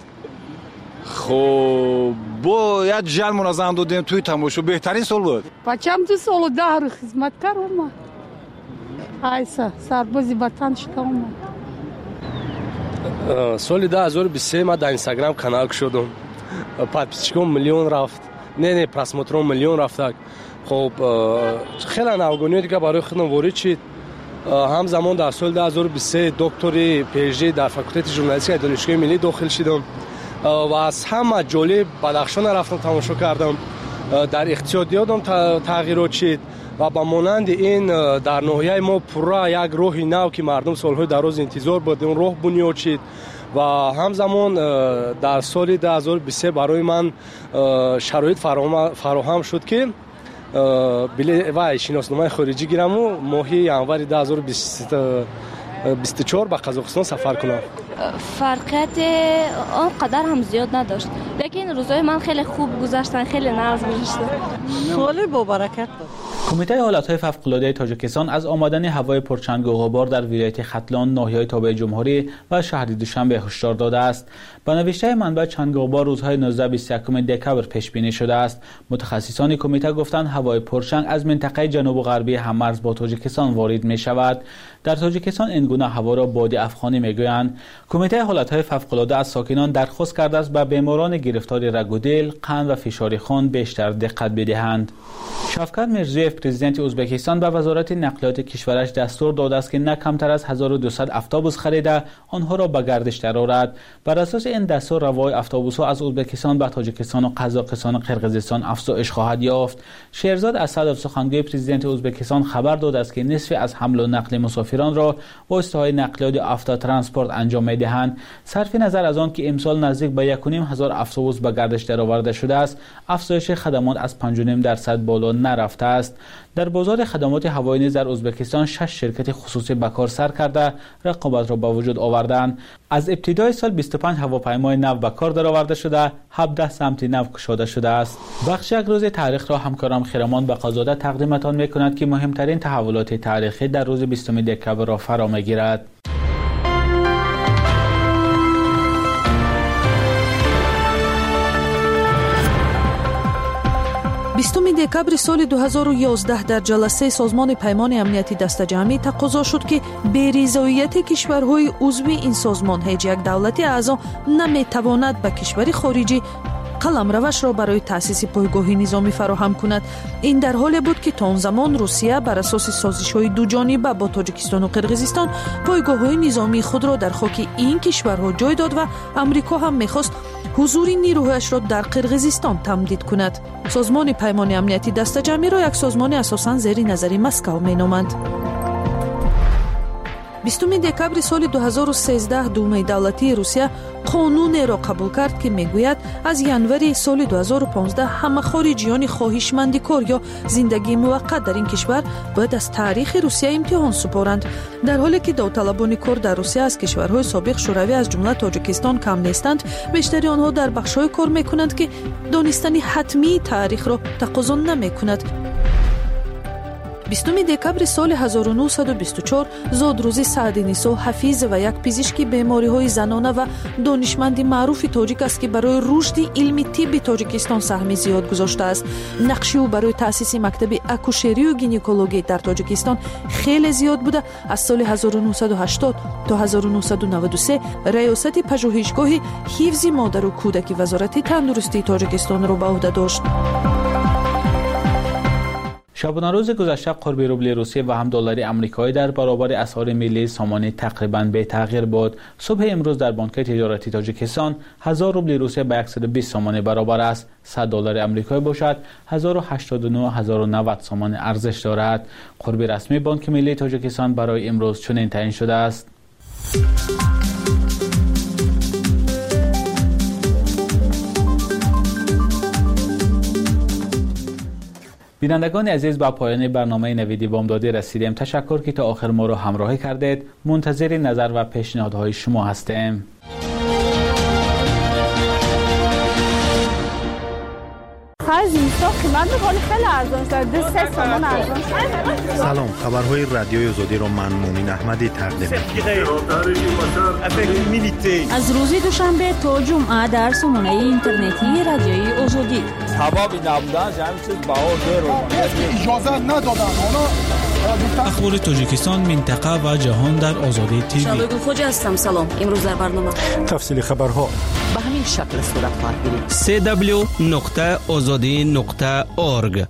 خب با یک جل منظم دادیم توی تماشا. بهترین سال بود. بچه‌م تو سال ده خدمت کرد اومد. ایسا سربازی وطن شد اومد. سال دو هزار و بیست و سه ما در اینستاگرام کانال شدم. подписчикам میلیون رفت. نه نه просмотром میلیون رفت. خب خیلی ناگزیری که برای خودم وارد شد. همزمان در سال دو هزار و بیست و سه دکتری پی‌اچ‌دی در فاکولته ژورنالیستیک دانشگاه ملی داخل شدم و از همه جالب بدخشان رفتم تماشا کردم. در اقتصادیاتم تغییرات شد و با مانند این در ناحیه ما پورا یک راه نو که مردم سالهای دراز انتظار بود اون راه بنیاد شد و همزمان در سال دو هزار و بیست و سه برای من شرایط فراهم شد که بلیط و شناسنامه خارجی گیرم و ماهی ینوار دو هزار و بیست و چهار به قزاقستان سفر کنم. فرقیت آنقدر هم زیاد نداشت، لیکن روزهای من خیلی خوب گذشتن، خیلی ناز گذشتن. سال با برکت بود. کمیته حالتهای فوق‌العاده تاجیکستان از آمدن هوای پرچنگ و غبار در ولایت ختلان، ناحیه‌های تابع جمهوری و شهر دوشنبه هشدار داده است. با نوشته منبع چنگ و غبار روزهای نوزده و بیست و یک دکبر پیش بینی شده است. متخصصان کمیته گفتند هوای پرچنگ از منطقه جنوب و غربی هممرز با تاجیکستان وارد می شود. در تاجیکستان این گونه هوا را باد افغانی میگویند. کمیته حالتهای فوق‌العاده از ساکنان درخواست کرده است به بیماران گرفتار رگ و دل، قند و فشار خون بیشتر دقت بدهند. شفقت میرزویف پرزیدنت ازبکستان به وزارت نقلیات کشورش دستور داده است که نه کمتر از هزار و دویست اتوبوس خریده آنها را به گردش درآورد. بر اساس این دستور روای اتوبوس‌ها از ازبکستان به تاجیکستان و قزاقستان و قرقیزستان افزایش خواهد یافت. شهرزاد اسد سخنگوی پرزیدنت ازبکستان خبر داده است که نصف از حمل و نقل مسافران را واسطه‌های نقلیات افتا ترانسپورت انجام می‌دهند. صرف نظر از آن که امسال نزدیک به یک و نیم هزار اتوبوس به گردش درآورده شده است، افزایش خدمات از پنج و نیم درصد بالا نرفته است. در بازار خدمات هوایی نیز در ازبکستان شش شرکت خصوصی به کار سر کرده رقابت را به وجود آوردند. از ابتدای سال بیست و پنج هواپیمای نو به کار درآورده شده، هفده سمت نو گشوده شده است. بخش یک روز تاریخ را همکارم خیرمان به قزاده تقدیمتان می‌کند که مهمترین تحولات تاریخی در روز بیستم دکبر را فرا می‌گیرد. بیستم دکبر سال دو هزار و یازده در جلسه سازمان پیمان امنیتی دسته‌جمعی تقاضا شد که بی‌رضایت کشورهای عضو این سازمان هیچ یک دولت اعضا نمی‌تواند به کشور خارجی قلمروش را برای تأسیس پایگاهی نظامی فراهم کند. این در حالی بود که تا آن زمان روسیه بر اساس سازش‌های دو جانبه با تاجیکستان و قرقیزستان پایگاه‌های نظامی خود را در خاک این کشورها جای داد و امریکا هم می‌خواست حضور نیروهایش را در قرقیزستان تمدید کند. سازمان پیمان امنیتی دسته‌جمعی را یک سازمان اساساً زیر نظر مسکو می‌نامند. بیستم دکبر سال دو هزار و سیزده دومه دولتی روسیه قانون را قبول کرد که میگوید از ینوار سال دو هزار و پانزده همه خارجیان خواهشمند کار یا زندگی موقت در این کشور باید از تاریخ روسیه امتحان سپارند، در حالی که داوطلبان کار در روسیه از کشورهای سابق شوروی از جمله تاجیکستان کم نیستند. بیشتری آنها در بخش‌های کار میکنند که دانستن حتمی تاریخ را تقاضا نمیکند. بیستم دکامبر سال هزار و نهصد و بیست و چهار زادروزی سعدی نیسو حفیظ و یک پزشک بیماری‌های زنانه و دانشمند معروف تاجیک است که برای رشد علمی طب تاجیکستان سهم زیاد گذاشته است. نقش او برای تأسیس مکتب اکوشری و گینکولوژی در تاجیکستان خیلی زیاد بوده. از سال هزار و نهصد و هشتاد تا هزار و نهصد و نود و سه ریاست پژوهشگاه حفظ مادر و کودک وزارت تندرستی تاجیکستان را به عهده داشت. شبانه روز گذشته قرب روبل روسیه و هم دلار آمریکایی در برابر اسعار ملی سامانه تقریباً به تغییر بود. صبح امروز در بانک تجارتی تاجیکستان هزار روبل روسیه به صد و بیست سامانه برابر است. صد دلار آمریکایی باشد هزار و هشتاد و نه و هزار و نود سامانه ارزش دارد. قرب رسمی بانک ملی تاجیکستان برای امروز چنین تعیین شده است. بینندگان عزیز، با پایان برنامه نویدی بامدادی رسیدیم. تشکر که تا آخر ما را همراهی کردید. منتظر نظر و پیشنهادهای شما هستیم. خرج اینستا قیمت می‌کنه خیلی ارزان شده. سه سامان ارزان شده. سلام، خبرهای رادیوی آزادی را من مومن احمدی تقدیم می‌کنم. از روز دوشنبه تا جمعه در سامانه اینترنتی رادیوی آزادی. سبب نبودن همین چیز بهار داره. اجازه ندادن. اخبار تاجیکستان، منطقه و جهان در آزادی تیوی. شالوی خوج هستم. سلام. امروز در برنامه تفصیل خبرها به همین شکل صورت خواهد گرفت. سه دبلیو نقطه آزادی نقطه اورگ.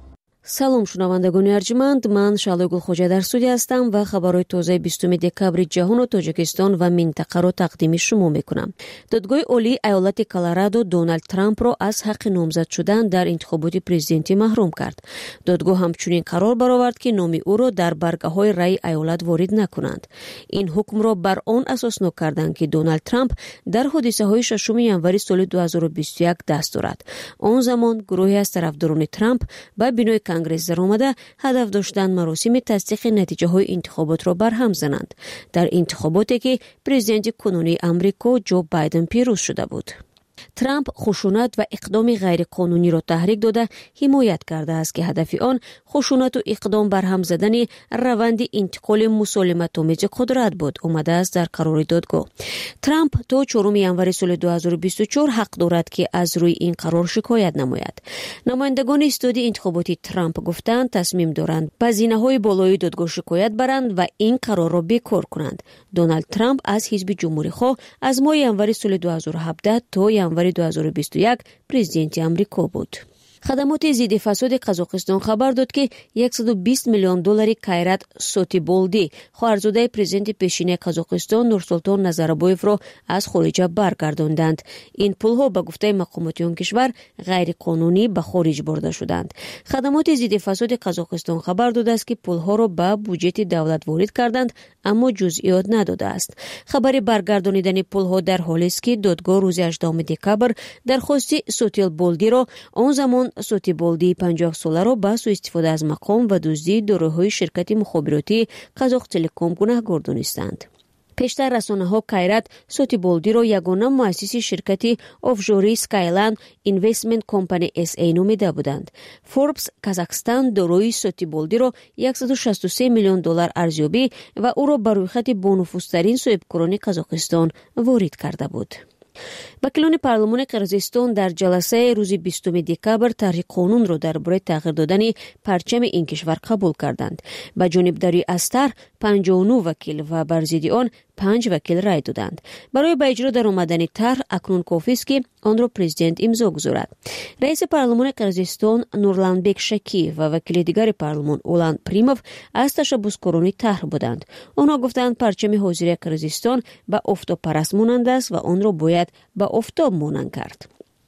سلام شنوندگان ارجمند، من شالوی گلخوجه در استودیو هستم و خبرهای تازه بیستم دکامبر جهان و تاجیکستان و منطقه را تقدیم شما میکنم. دادگاه عالی ایالت کلرادو دونالد ترامپ را از حق نامزد شدن در انتخابات پرزیدنتی محروم کرد. دادگاه همچنین قرار برآورد که نام او را در برگه‌های رای ایالت وارد نکنند. این حکم را بر آن اساس نکردند که دونالد ترامپ در حادثه‌های ششم ژانویه سال دو هزار و بیست و یک دست دارد. آن زمان گروهی از طرفداران ترامپ به بینای کنگره در آمده هدف داشتن مراسم تصدیق نتیجه های انتخابات را برهم زنند. در انتخاباتی که پرزیدنت کنونی آمریکا جو بایدن پیروز شده بود. ترامپ خشونت و اقدام غیر قانونی را تحریک داده حمایت کرده است که هدف آن خشونت و اقدام برهم زدن روند انتقال مسالمت‌آمیز قدرت بود. آمده است در قرار دادگاه. ترامپ تا چهارم ژانویه سال دو هزار و بیست و چهار حق دارد که از روی این قرار شکایت نماید. نمایندگان استادی انتخاباتی ترامپ گفتند تصمیم دارند به زینه‌های بالای دادگاه شکایت برند و این قرار را بیکار کنند. دونالد ترامپ از حزب جمهوری‌خواه از ماه ژانویه سال دو هزار و هفده تا ژانویه دو هزار و بیست و یک پرزیدنت آمریکا بود. خدمات ضد فساد قزاقستان خبر داد که صد و بیست میلیون دلار کایرات سوتیبولدی خواهرزاده پرزیدنت پیشین قزاقستان نورسولطان نظربایف را از خارج برگرداندند. این پولها به گفته مقامات آن کشور غیر قانونی به خارج برده شدند. خدمات ضد فساد قزاقستان خبر داده است که پولها را به بودجه دولت وارد کردند، اما جزئیات نداده است. خبر برگردانیدن پولها در حالی است که دادگاه روز هجدهم دکامبر درخواست سوتیبولدی را آن زمان سوتیبولدی پنجاه ساله را با سوء استفاده از مقام و دزدی داروهای شرکت مخابراتی قزاق تلکام گناهکار دانستند. پیشتر رسانه‌ها کایرات سوتیبولدی را یگانه مؤسس شرکت آفشوری سکایلند اینوستمنت کمپانی اس ای نامیده بودند. فوربس کازاقستان داروی سوتیبولدی را صد و شصت و سه میلیون دلار ارزیابی و او را بر روی خط بانفوذترین صاحبکاران قزاقستان وارد کرده بود. وکیلان پارلمان قرقیزستان در جلسه روز بیستم دکامبر طرح قانون را درباره تغییر دادن پرچم این کشور قبول کردند. با جانبداری از طرح پنجاه و نه وکیل و بر ضد آن پنج وکیل رای دادند. برای به اجرا در آمدن طرح اکنون کافی است که آن را پرزیدنت امضا گذارد. رئیس پارلمان قرقیزستان نورلانبک شکی و وکیل دیگر پارلمان اولان پریموف از تشبثکاران طرح بودند. آنها گفتند پرچم حاضر قرقیزستان به آفتاب پرست مانند است و آن را باید به آفتاب مانند کرد.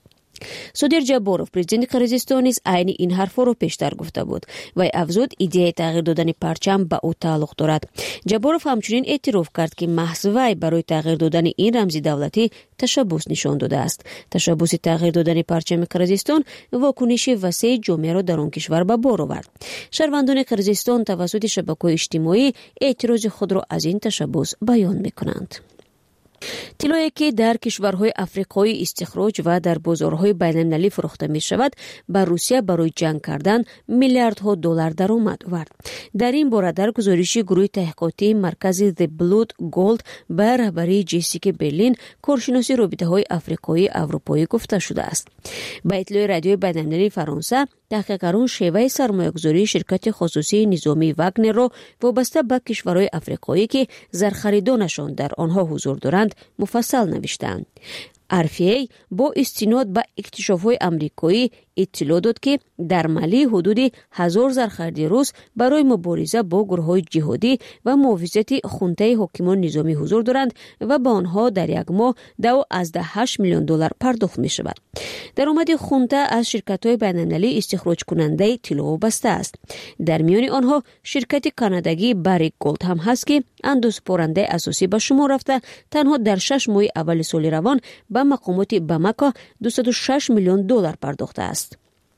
سودیر جباروف پرزیدنت قرقیزستان نیز عین این حرفا را پیشتر گفته بود و افزود ایده تغییر دادن پرچم به او تعلق دارد. جباروف همچنین اعتراف کرد که محض وی برای تغییر دادن این رمز دولتی تشبث نشان داده است. تشبث تغییر دادن پرچم قرقیزستان واکنش وسیع جامعه را در آن کشور به بار آورد. شهروندان قرقیزستان توسط شبکه‌های اجتماعی اعتراض خود را از این تشبث بیان می‌کنند. طلایی که در کشورهای افریقایی استخراج و در بازارهای بین‌المللی فروخته می شود به روسیه برای جنگ کردن میلیاردها دلار درآمد آورد. در این باره در گزارش گروه تحقیقاتی مرکز The Blood Gold به رهبری جسیکا برلین کارشناس رابطه‌های افریقایی اروپایی گفته شده است. به اطلاع رادیوی بین‌المللی فرانسه تحقیقگران شیوه سرمایه‌گذاری شرکت خصوصی نظامی واگنر را وابسته به کشورهای افریقایی که زرخریدانشان در آنها حضور دارند مفصل نوشتند. آر اف ای با استناد به اکتشاف‌های آمریکایی اطلاع داد که در مالی حدود هزار زرخرید روز برای مبارزه با گروه‌های جهادی و محافظت خونته حاکمان نظامی حضور دارند و با آنها در یک ماه دو از ده هشت میلیون دلار پرداخت می شود. درآمد خونته از شرکت‌های بین‌المللی استخراج کننده طلا بسته است. در میان آنها شرکت کانادایی باریک گولد هم هست که اندوزپارنده اساسی به شمار رفته تنها در شش ماه اول سال روان به مقامات باماکو دویست و شش میلیون دلار پرداخته است.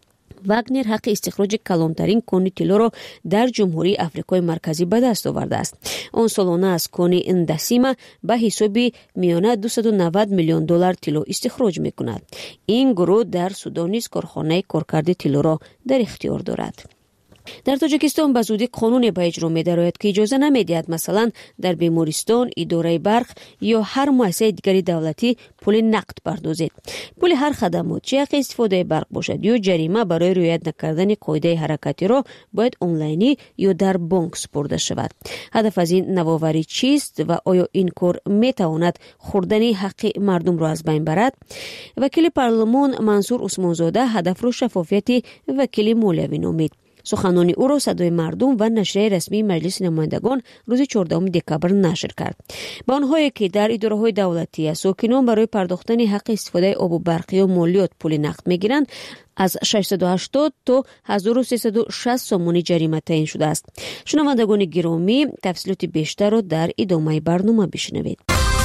واگنر حق استخراج کلانترین کانی طلا را در جمهوری آفریقای مرکزی به دست آورده است. آن سالانه از کانی اندسیما به حساب میانه دویست و نود میلیون دلار طلا استخراج می‌کند. این گروه در سودان نیز کارخانه کارکرد طلا را در اختیار دارد. در تاجیکستان به زودی قانون به اجرا می‌دارد که اجازه نمی‌دهد مثلا در بیمارستان، اداره برق یا هر مؤسسه دیگری دولتی پول نقد پردازید. پول هر خدمات چه حق استفاده برق باشد یا جریمه برای رعایت نکردن قاعده حرکتی را باید آنلاینی یا در بانک سپرده شود. هدف از این نوآوری چیست و آیا این کار می‌تواند خوردن حق مردم را از بین برد؟ وکیل پارلمان منصور عثمانزاده هدف را شفافیت وکیل مولوی نامید. سخنان او را صدای مردم و نشریه رسمی مجلس نمایندگان روز چهاردهم دکامبر نشر کرد. با آنهایی که در اداره‌های دولتی از ساکنان برای پرداختن حق استفاده آب و برق یا مالیات پول نقد می‌گیرند، از ششصد و هشتاد تا هزار و سیصد و شصت سامانی جریمه تعیین شده است. شنوندگان گرامی، تفصیلات بیشتر را در ادامه برنامه بشنوید.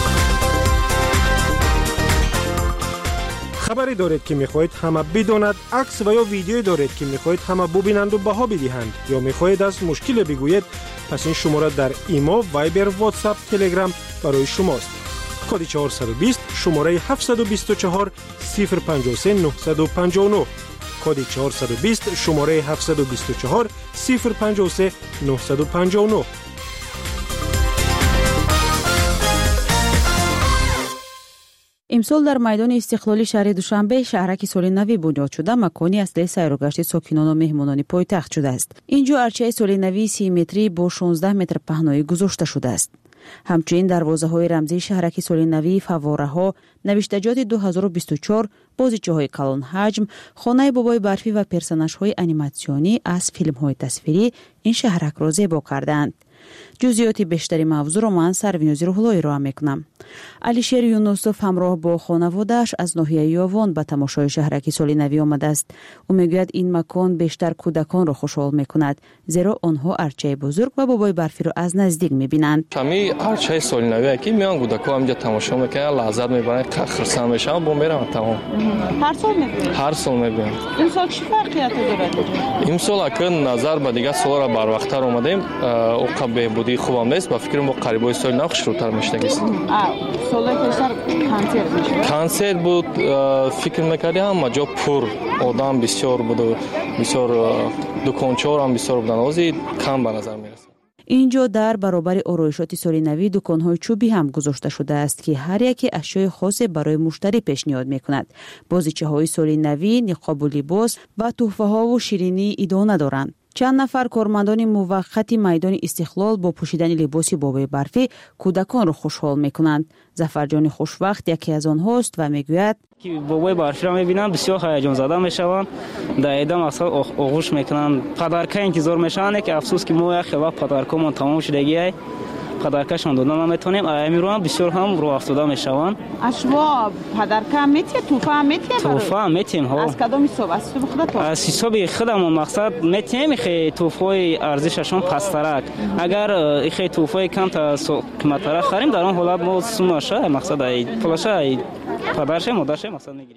خبری دارید که میخواهید همه بداند، عکس و یا ویدیویی دارید که میخواهید همه ببینند و بها بدهند یا میخواهید از مشکل بگویید، پس این شماره در ایما، وایبر، واتساپ، تلگرام برای شماست. کد چهارصد و بیست شماره هفتصد و بیست و چهار صفر پنجاه و سه نهصد و پنجاه و نه. کد چهارصد و بیست شماره هفتصد و بیست و چهار صفر پنجاه و سه نهصد و پنجاه و نه. امسال در میدان استقلال شهر دوشنبه شهرک سال نوی بنیاد شده مکانی اصلی سیر و گشت ساکنان و مهمانان پایتخت شده است. اینجا ارچه سال نوی سی متری با شانزده متر پهنایی گذاشته شده است. همچنین دروازه‌های رمزی شهرک سال نوی، فواره‌ها، نوشتجات دو هزار و بیست و چهار، بازیچه‌های کلان حجم، خانه بابای برفی و پرسنش‌های انیماسیونی از فیلم‌های تصویری این شهرک را زیبا کردند. جزئیات بیشتری موضوع را من سروینوزی روحلایی را میکنم. علیشیر یونوسوف همراه با خانواده‌اش از ناحیه یاوان به تماشای شهرک سال نوی آمده است. او میگوید این مکان بیشتر کودکان را خوشحال میکند، زیرا آنها ارچه بزرگ و بابای برفی را از نزدیک میبینند. کمی ارچه سال نوی که میان کودکان اینجا تماشا میکنن، لذت میبرن، خرسند میشن، با میرن تمام. هر سال میبینن. هر سال میبینن. این سال چه فرقیاتی داره؟ این سال اگر نظر به دیگه سال را بر وقت‌تر اومدیم، او قبل بودی خوبم نیست، با فکر ما قریبای سال نو شروع‌تر میشد. سال پیشتر کنسرت میشد. کنسرت بود، فکر میکردیم اما جا پر آدم بسیار بود و بسیار دکانچه‌ها هم بسیار بودن، اوزی کم به نظر میرسه. اینجا در برابر آرایشات سال نوی دکان‌های چوبی هم گذاشته شده است که هر یک اشیاء خاص برای مشتری پیشنهاد می‌کند. بازیچه‌های سال نوی، نقاب و لباس و تحفه‌ها و شیرینی ادامه دارند. چند نفر کارمندان موقت میدان استقلال با پوشیدن لباس بابای برفی کودکان را خوشحال می‌کنند. ظفرجان خوشوقت یکی از آنهاست و میگوید که بابای برفی را می‌بینم بسیار هیجان زده میشوند، در ادام اصلا آغوش میکنند، پدرکه انتظار میشن که افسوس که ما خیلی پدرکمون تمام شدگی پدرکشان دادن نمیتونیم، امیران بسیار هم رو افتاده میشوند. اشوا پدرکه میتی توفا میتی توفا میتیم ها از کدام حساب از خودت از حساب خودم مقصد میتیم خی توفای ارزششون پسترک، اگر خی توفای کم تا قیمت را خریم در اون حالت ما سوماشه مقصد ای پلاشه پدرشه مادرشه مقصد میگیریم.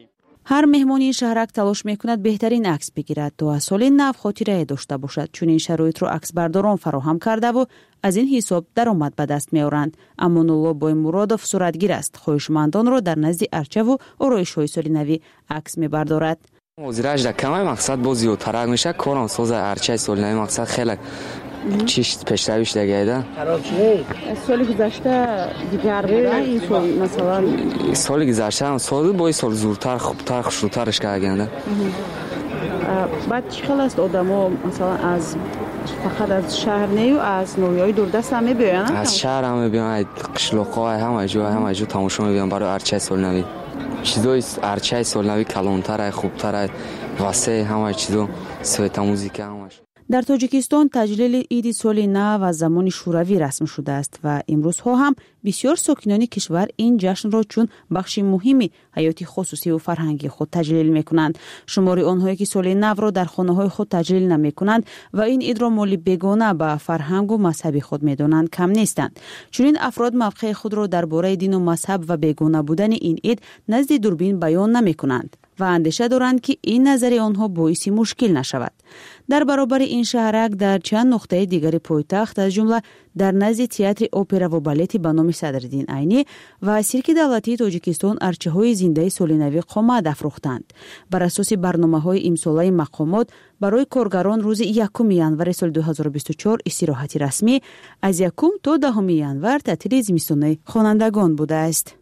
هر مهمان این شهرک تلاش میکند بهترین عکس بگیرد تا از سال نو خاطره داشته باشد. چون این شرایط رو عکس برداران فراهم کرده و از این حساب درآمد به دست میآورند. امان الله بای مرادوف صورتگیر است. خواهشمندان را در نزد ارچه و آرایش‌های سال نوی عکس میبردارد. مزرعه در کمای مقصد باز زیادتر میشه. کارم ساز ارچه سال نوی مقصد خیلی چیش پیشرویش دیگه. خراب شده. سال گذشته دیگر بوده این سال مثلا سال گذشته هم سال با سال زورتر خوبتر خوشترش کردند. بعد چه خلاص آدما مثلا از فقط از شهر نیو از نوریای دوردست هم میبینن؟ از شهر هم میبینن، قشلاق‌ها همه جا همه جا تماشا میبینن برای ارچه سال نوی. چیزای ارچه سال نوی کلانتر خوبتر واسه همه چیزا سویت موزیک همش. در تاجیکستان تجلیل عید سال نو از زمان شوروی رسم شده است و امروزها هم بسیار ساکنان کشور این جشن را چون بخش مهمی حیاتی خصوصی و فرهنگی خود تجلیل می‌کنند. شماری آنهایی که سال نو را در خانه‌های خود تجلیل نمی‌کنند و این عید را مالی بیگانه به فرهنگ و مذهب خود می‌دانند کم نیستند. چون این افراد موقع خود را درباره دین و مذهب و بیگانه بودن این عید نزد دوربین بیان نمی‌کنند و اندیشه دارند که این نظر آنها باعث مشکل نشود. در برابر این شهرک در چند نقطه دیگر پایتخت از جمله در نزد تئاتر اپرا و بالت به نام صدرالدین عینی و سیرک دولتی تاجیکستان ارچه‌های زنده سال نو قامت افروختند. بر اساس برنامه‌های امساله مقامات برای کارگران روز یکم ینور سال دو هزار و بیست و چهار استراحت رسمی، از یکم تا دهم ینور تعطیل زمستانی خوانندگان بوده است.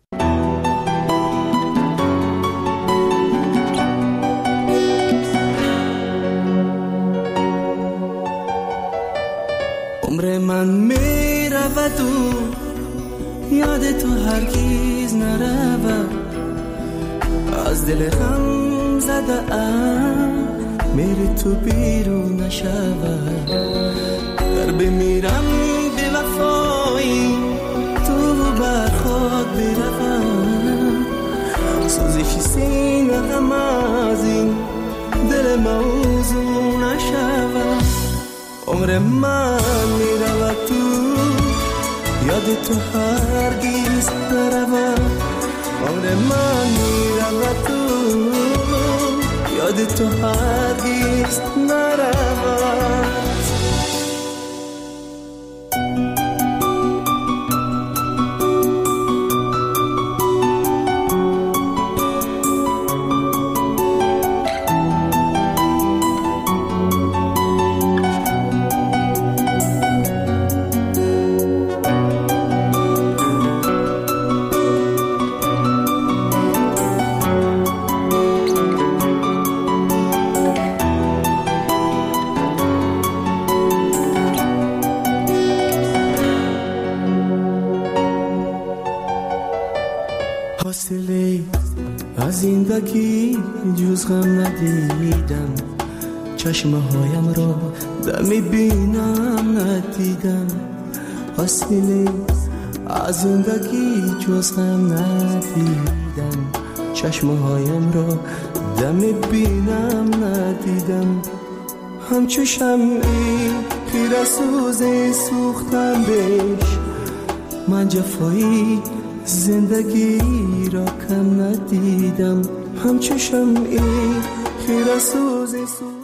عمر من می رود و یاد تو هرگیز نرود، از دل غم زده ام میری تو بیرون نشود. در بمیرم به وفایی تو بر خود بروم، سوزش سینه غم از این دل موضوع نشود. عمر من می رود تو یاد تو هرگیز نرود. عمر من می رود تو یاد تو هرگیز نرود. از زندگی جز غم ندیدم، چشمه هایم را دمی بینم ندیدم. حاصله از زندگی جز غم ندیدم، چشمه هایم را دمی بینم ندیدم. همچو شمعی خیره سوزی سوختم بهش، من جفایی زندگی را کم ندیدم. همچو شمعی خیره سوزی سوختم.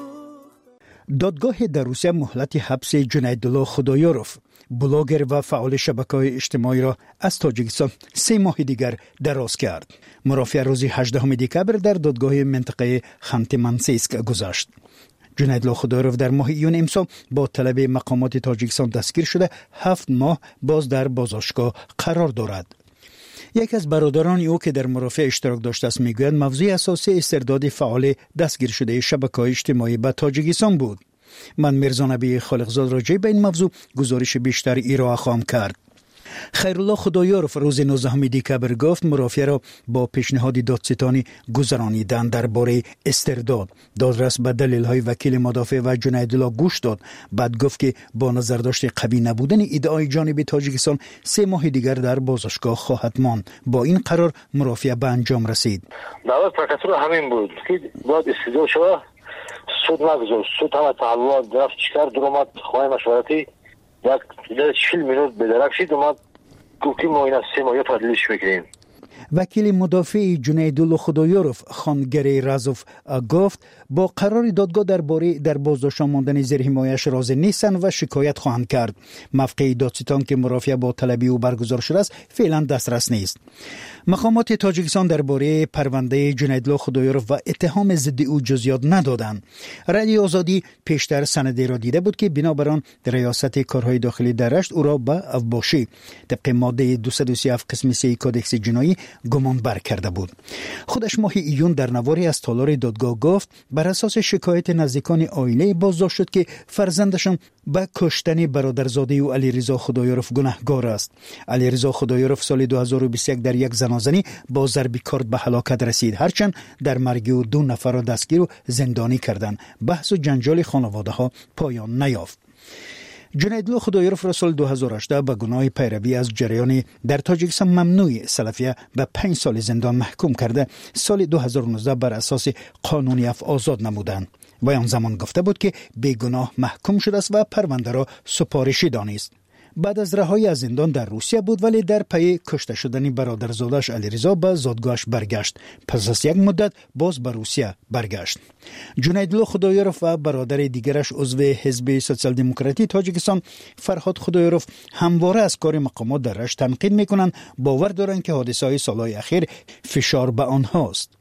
دادگاه در روسیه مهلت حبس جنیدالله خدایاروف، بلاگر و فعال شبکه‌های اجتماعی را از تاجیکستان سه ماه دیگر دراز کرد. مرافع روز هجدهم دکبر در دادگاه منطقه خانت-منسیسک گذشت. جنیدالله خدایاروف در ماه ایون امسال با طلب مقامات تاجیکستان دستگیر شده هفت ماه باز در بازداشتگاه قرار دارد. یک از برادران او که در مرافع اشتراک داشته است میگوید موضوع اساسی استرداد فعال دستگیر شده شبکه‌های اجتماعی به تاجیکستان بود. من میرزا نبی خالقزاد راجع به این موضوع گزارش بیشتر ارائه خواهم کرد. خیرالله خدایاروف روز نوزدهم دکبر گفت مرافع را با پیشنهاد دادستانی گذرانیدن درباره استرداد. دادرس به دلیل‌های وکیل مدافع و جنیدالله گوش داد. بعد گفت که با نظرداشت قوی نبودن ادعای جانب تاجیکستان سه ماه دیگر در بازداشتگاه خواهد ماند. با این قرار مرافع به انجام رسید. دعوت پرکاتور همین بود که باید استدلال شود، سود نگذاشت. سود هم تعلق درفت چکر درآمد خواهی مشورتی یک چهل مینوت به درک شد. اومد گفت که ما این از سه ماه تعدیلش میکنیم. وکیل مدافع جنیدالله خدایورف خانگری رازوف گفت با قرار دادگاه درباره در بازداشت ماندن زیر حمایش راضی نیستند و شکایت خواهند کرد. موقع دادستان که مرافعه با طلبی او برگزار شده است فعلا دسترس نیست. مقامات تاجیکستان درباره پرونده جنیدالله خدایورف و اتهام ضد او جزئیات ندادند. رادیو آزادی پیشتر سندی را دیده بود که بنابر آن ریاست کارهای داخلی در رشت او را به افباشی طبق ماده دویست و سی و هفت قسم سه کدکس جنایی گمان بر کرده بود. خودش ماه ایون در نواری از تالار دادگاه گفت بر اساس شکایت نزدیکان عائله بازداشت شد که فرزندشان به کشتن برادرزاده او علیرضا خدایورف گناهکار است. علیرضا خدایورف سال دو هزار و بیست و یک در یک زنازنی با ضرب کارد به هلاکت رسید، هرچند در مرگ او دو نفر را دستگیر و زندانی کردند. بحث و جنجال خانواده ها پایان نیافت. جنیدالله خدایورف را سال دو هزار و هجده به گناه پیروی از جریان در تاجیکستان ممنوع سلفیه به پنج سال زندان محکوم کرده. سال دو هزار و نوزده بر اساس قانونی اف آزاد نمودند. و آن زمان گفته بود که بیگناه محکوم شده است و پرونده را سپارشی دانست. بعد از رهایی از زندان در روسیه بود، ولی در پی کشته شدن برادرزادش علیرضا به زادگاهش برگشت. پس از یک مدت باز به روسیه برگشت. جنیدالله خدایورف و برادر دیگرش عضو حزب سوسیال دموکراتی تاجیکستان فرهاد خدایورف همواره از کار مقامات در رشت تنقید میکنند. باور دارند که حادثه‌های سالهای اخیر فشار به آنهاست.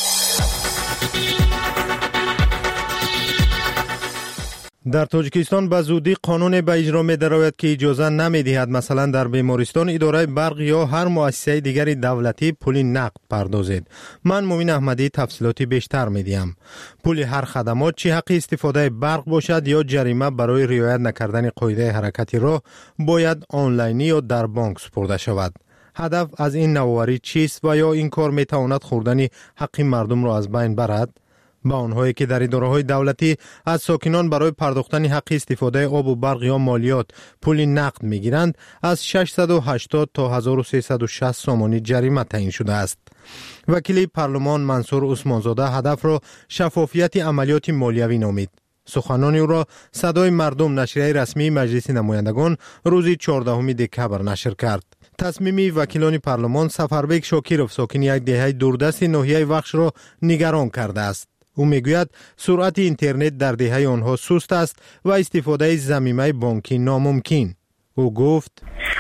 در تاجیکستان به زودی قانون به اجرا می درآید که اجازه نمی دهد مثلا در بیمارستان، اداره برق یا هر مؤسسه دیگری دولتی پول نقد پردازید. من مومن احمدی تفصیلاتی بیشتر می دهم. پول هر خدمات، چه حق استفاده برق باشد یا جریمه برای رعایت نکردن قاعده حرکت راه، باید آنلاینی یا در بانک سپرده شود. هدف از این نوآوری چیست و یا این کار می تواند خوردن حق مردم را از بین برد؟ با آنهایی که در اداره‌های دولتی از ساکنان برای پرداختن حق استفاده آب و برق یا مالیات پول نقد می‌گیرند، از ششصد و هشتاد تا هزار و سیصد و شصت سامانی جریمه تعیین شده است. وکیل پارلمان منصور عثمانزاده هدف را شفافیت عملیات مالیوی نامید. سخنان او را صدای مردم نشریه رسمی مجلس نمایندگان روز چهاردهم دکبر نشر کرد. تصمیم وکیلان پارلمان سفربک شاکیروف ساکن یک دهه دوردست ناحیه وخش را نگران کرده است. او میگوید سرعت اینترنت در دهه آنها سست است و استفاده ضمیمه بانکی ناممکن. او گفت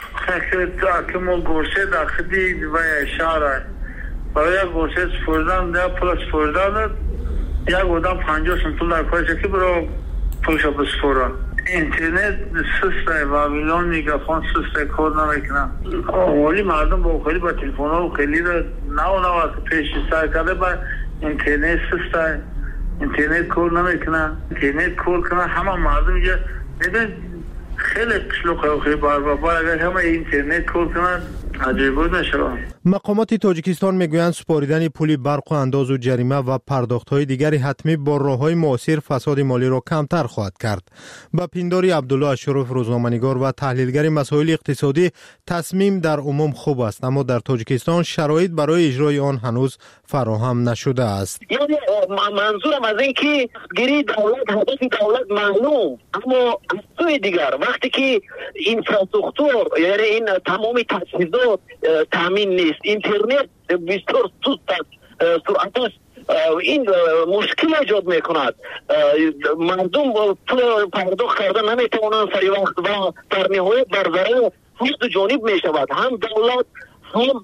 که ما گوشه داخلی و اشاره برای گوشه سپردن در پول سپردن یک بودم پنجاه سنتون در کارش که برای پولش بسپرن. اینترنت سسته و میلان میگفان سسته کار نمیکنن. اولی مردم با خیلی با تلفن ها و خیلی را نو نو پیش سر کرده با اینترنت سسته، اینترنت کار نمیکنن. اینترنت کار کنن همه مردم اینجا نگه خیلی قشلوقه و خیلی بار بار بار اگر همه اینترنت کار کنن عجیب بود نشوان. مقامات تاجیکستان میگویند سپاریدن پول برق و انداز و جریمه و پرداخت‌های دیگری حتمی با راه‌های مؤثر فساد مالی را کمتر خواهد کرد. با پنداری عبدالله اشرف روزنامه‌نگار و تحلیلگر مسائل اقتصادی، تصمیم در عموم خوب است، اما در تاجیکستان شرایط برای اجرای آن هنوز فراهم نشده است. یعنی منظورم از این که گیری دولت هدف دولت معلوم، اما از سوی دیگر وقتی که اینفراستراکچور یعنی این تمام تجهیزات تامین نیست، اینترنت بسیار سست سرعتش این مشکل ایجاد میکند. مردم پول پرداخت کردن نمیتوانند سری وقت و در نهایت بر ضرر هر دو جانب میشود، هم دولت هم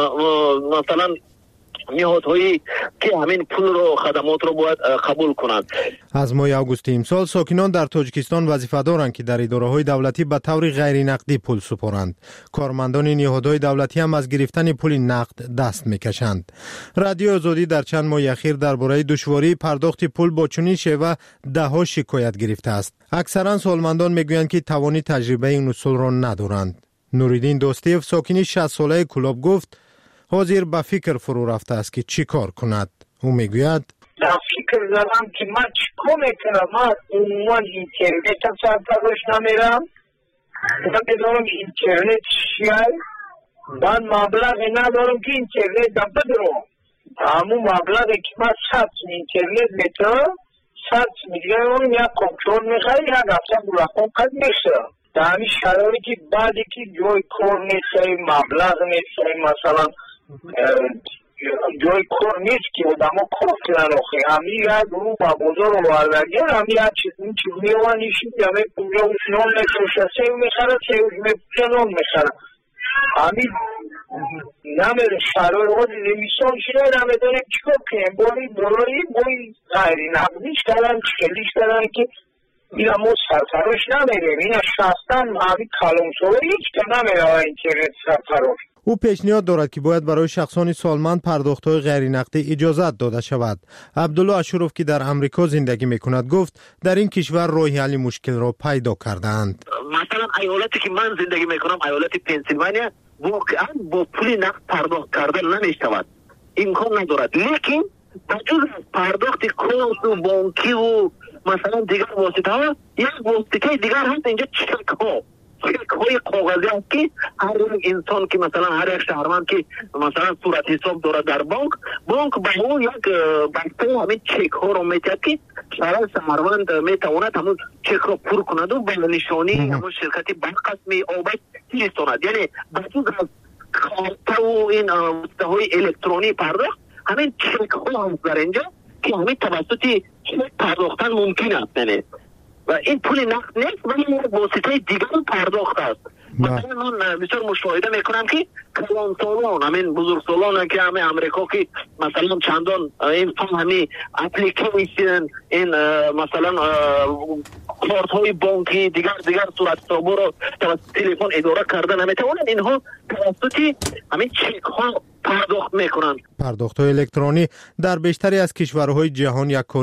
مثلا نهادهایی که همین پول رو خدمات رو باید قبول کنند. از ماه آگوست امسال ساکنان در تاجیکستان وظیفه دارند که در اداره‌های دولتی به طور غیر نقدی پول سپارند. کارمندان نهادهای دولتی هم از گرفتن پول نقد دست میکشند. رادیو آزادی در چند ماه اخیر درباره دشواری پرداخت پول با چنین شیوه ده‌ها شکایت گرفته است. اکثرا سالمندان میگویند که توانی تجربه این اصول را ندارند. نوریدین دوستیف ساکن شصت ساله کلاب گفت حاضر به فکر فرو رفته است که چی کار کند. او میگوید در فکر زدم که من چی کار میکنم. من عموما اینترنت هم سرپرش نمیرم، من بدارم اینترنت چیه، من مبلغی ندارم که اینترنت دم بدارم. همون مبلغی که من ست اینترنت میتونم ست میگیرم یک کمپیوتر میخوایی یک هفته برقم قد میشه. در همین شرایطی بعدی که جای کار نیست، مبلغ نیست، مثلا جای کار نیست که آدم ها کار کنن آخه همی یک رو با بازار رو بردگیر همی یک چیز این چیز میوان نیشید همی اونجا نان میخوشه سیو میخره سیو میخوشه نان میخره همی نمیره شرای رو نمیسان شده نمیدانه چیکار کنیم بایی دلاری بایی غیری نقدیش کردن چکلیش کردن که این ما سرفراش نمیریم این شخصا همی کلام سوله هیچ که نمیره اینترنت سرفراش. او پیشنهاد دارد که باید برای شخصان سالمند پرداخت‌های غیر نقدی اجازت داده شود. عبدالله اشرف که در امریکا زندگی میکند گفت در این کشور راه حل مشکل را پیدا کردند. مثلا ایالتی که من زندگی میکنم ایالت پنسیلوانیا واقعا با پول نقد پرداخت کردن نمیشود، امکان ندارد، لیکن بجز پرداخت کارت و بانکی و مثلا دیگر واسطه ها یک واسطه دیگر هست اینجا چک ها چک های کاغذی هست که هر یک انسان که مثلا هر یک شهروند که مثلا صورت حساب داره در بانک بانک به اون یک بسته همین چک ها رو میتید که شهر شهروند میتواند همون چک رو پر کند و به نشانی همون شرکت بانک قسمی آبش فرستاند. یعنی بجز از کارت و این واسطه های الکترونی پرداخت همین چک ها هست در اینجا که همین توسط چک پرداختن ممکن است. یعنی و این پول نقد نیست ولی واسطه دیگر پرداخت است. مثلا من بسیار مشاهده میکنم که کلان سالان همین بزرگ سالان که همه امریکا که مثلا چندان این فهم همین اپلیکیشن این مثلا کارت های بانکی دیگر دیگر صورت حسابا رو توسط تلفن اداره کردن نمیتوانند اینها توسط همین چک ها پرداخت میکنند. پرداخت های الکترونی در بیشتری از کشورهای جهان یک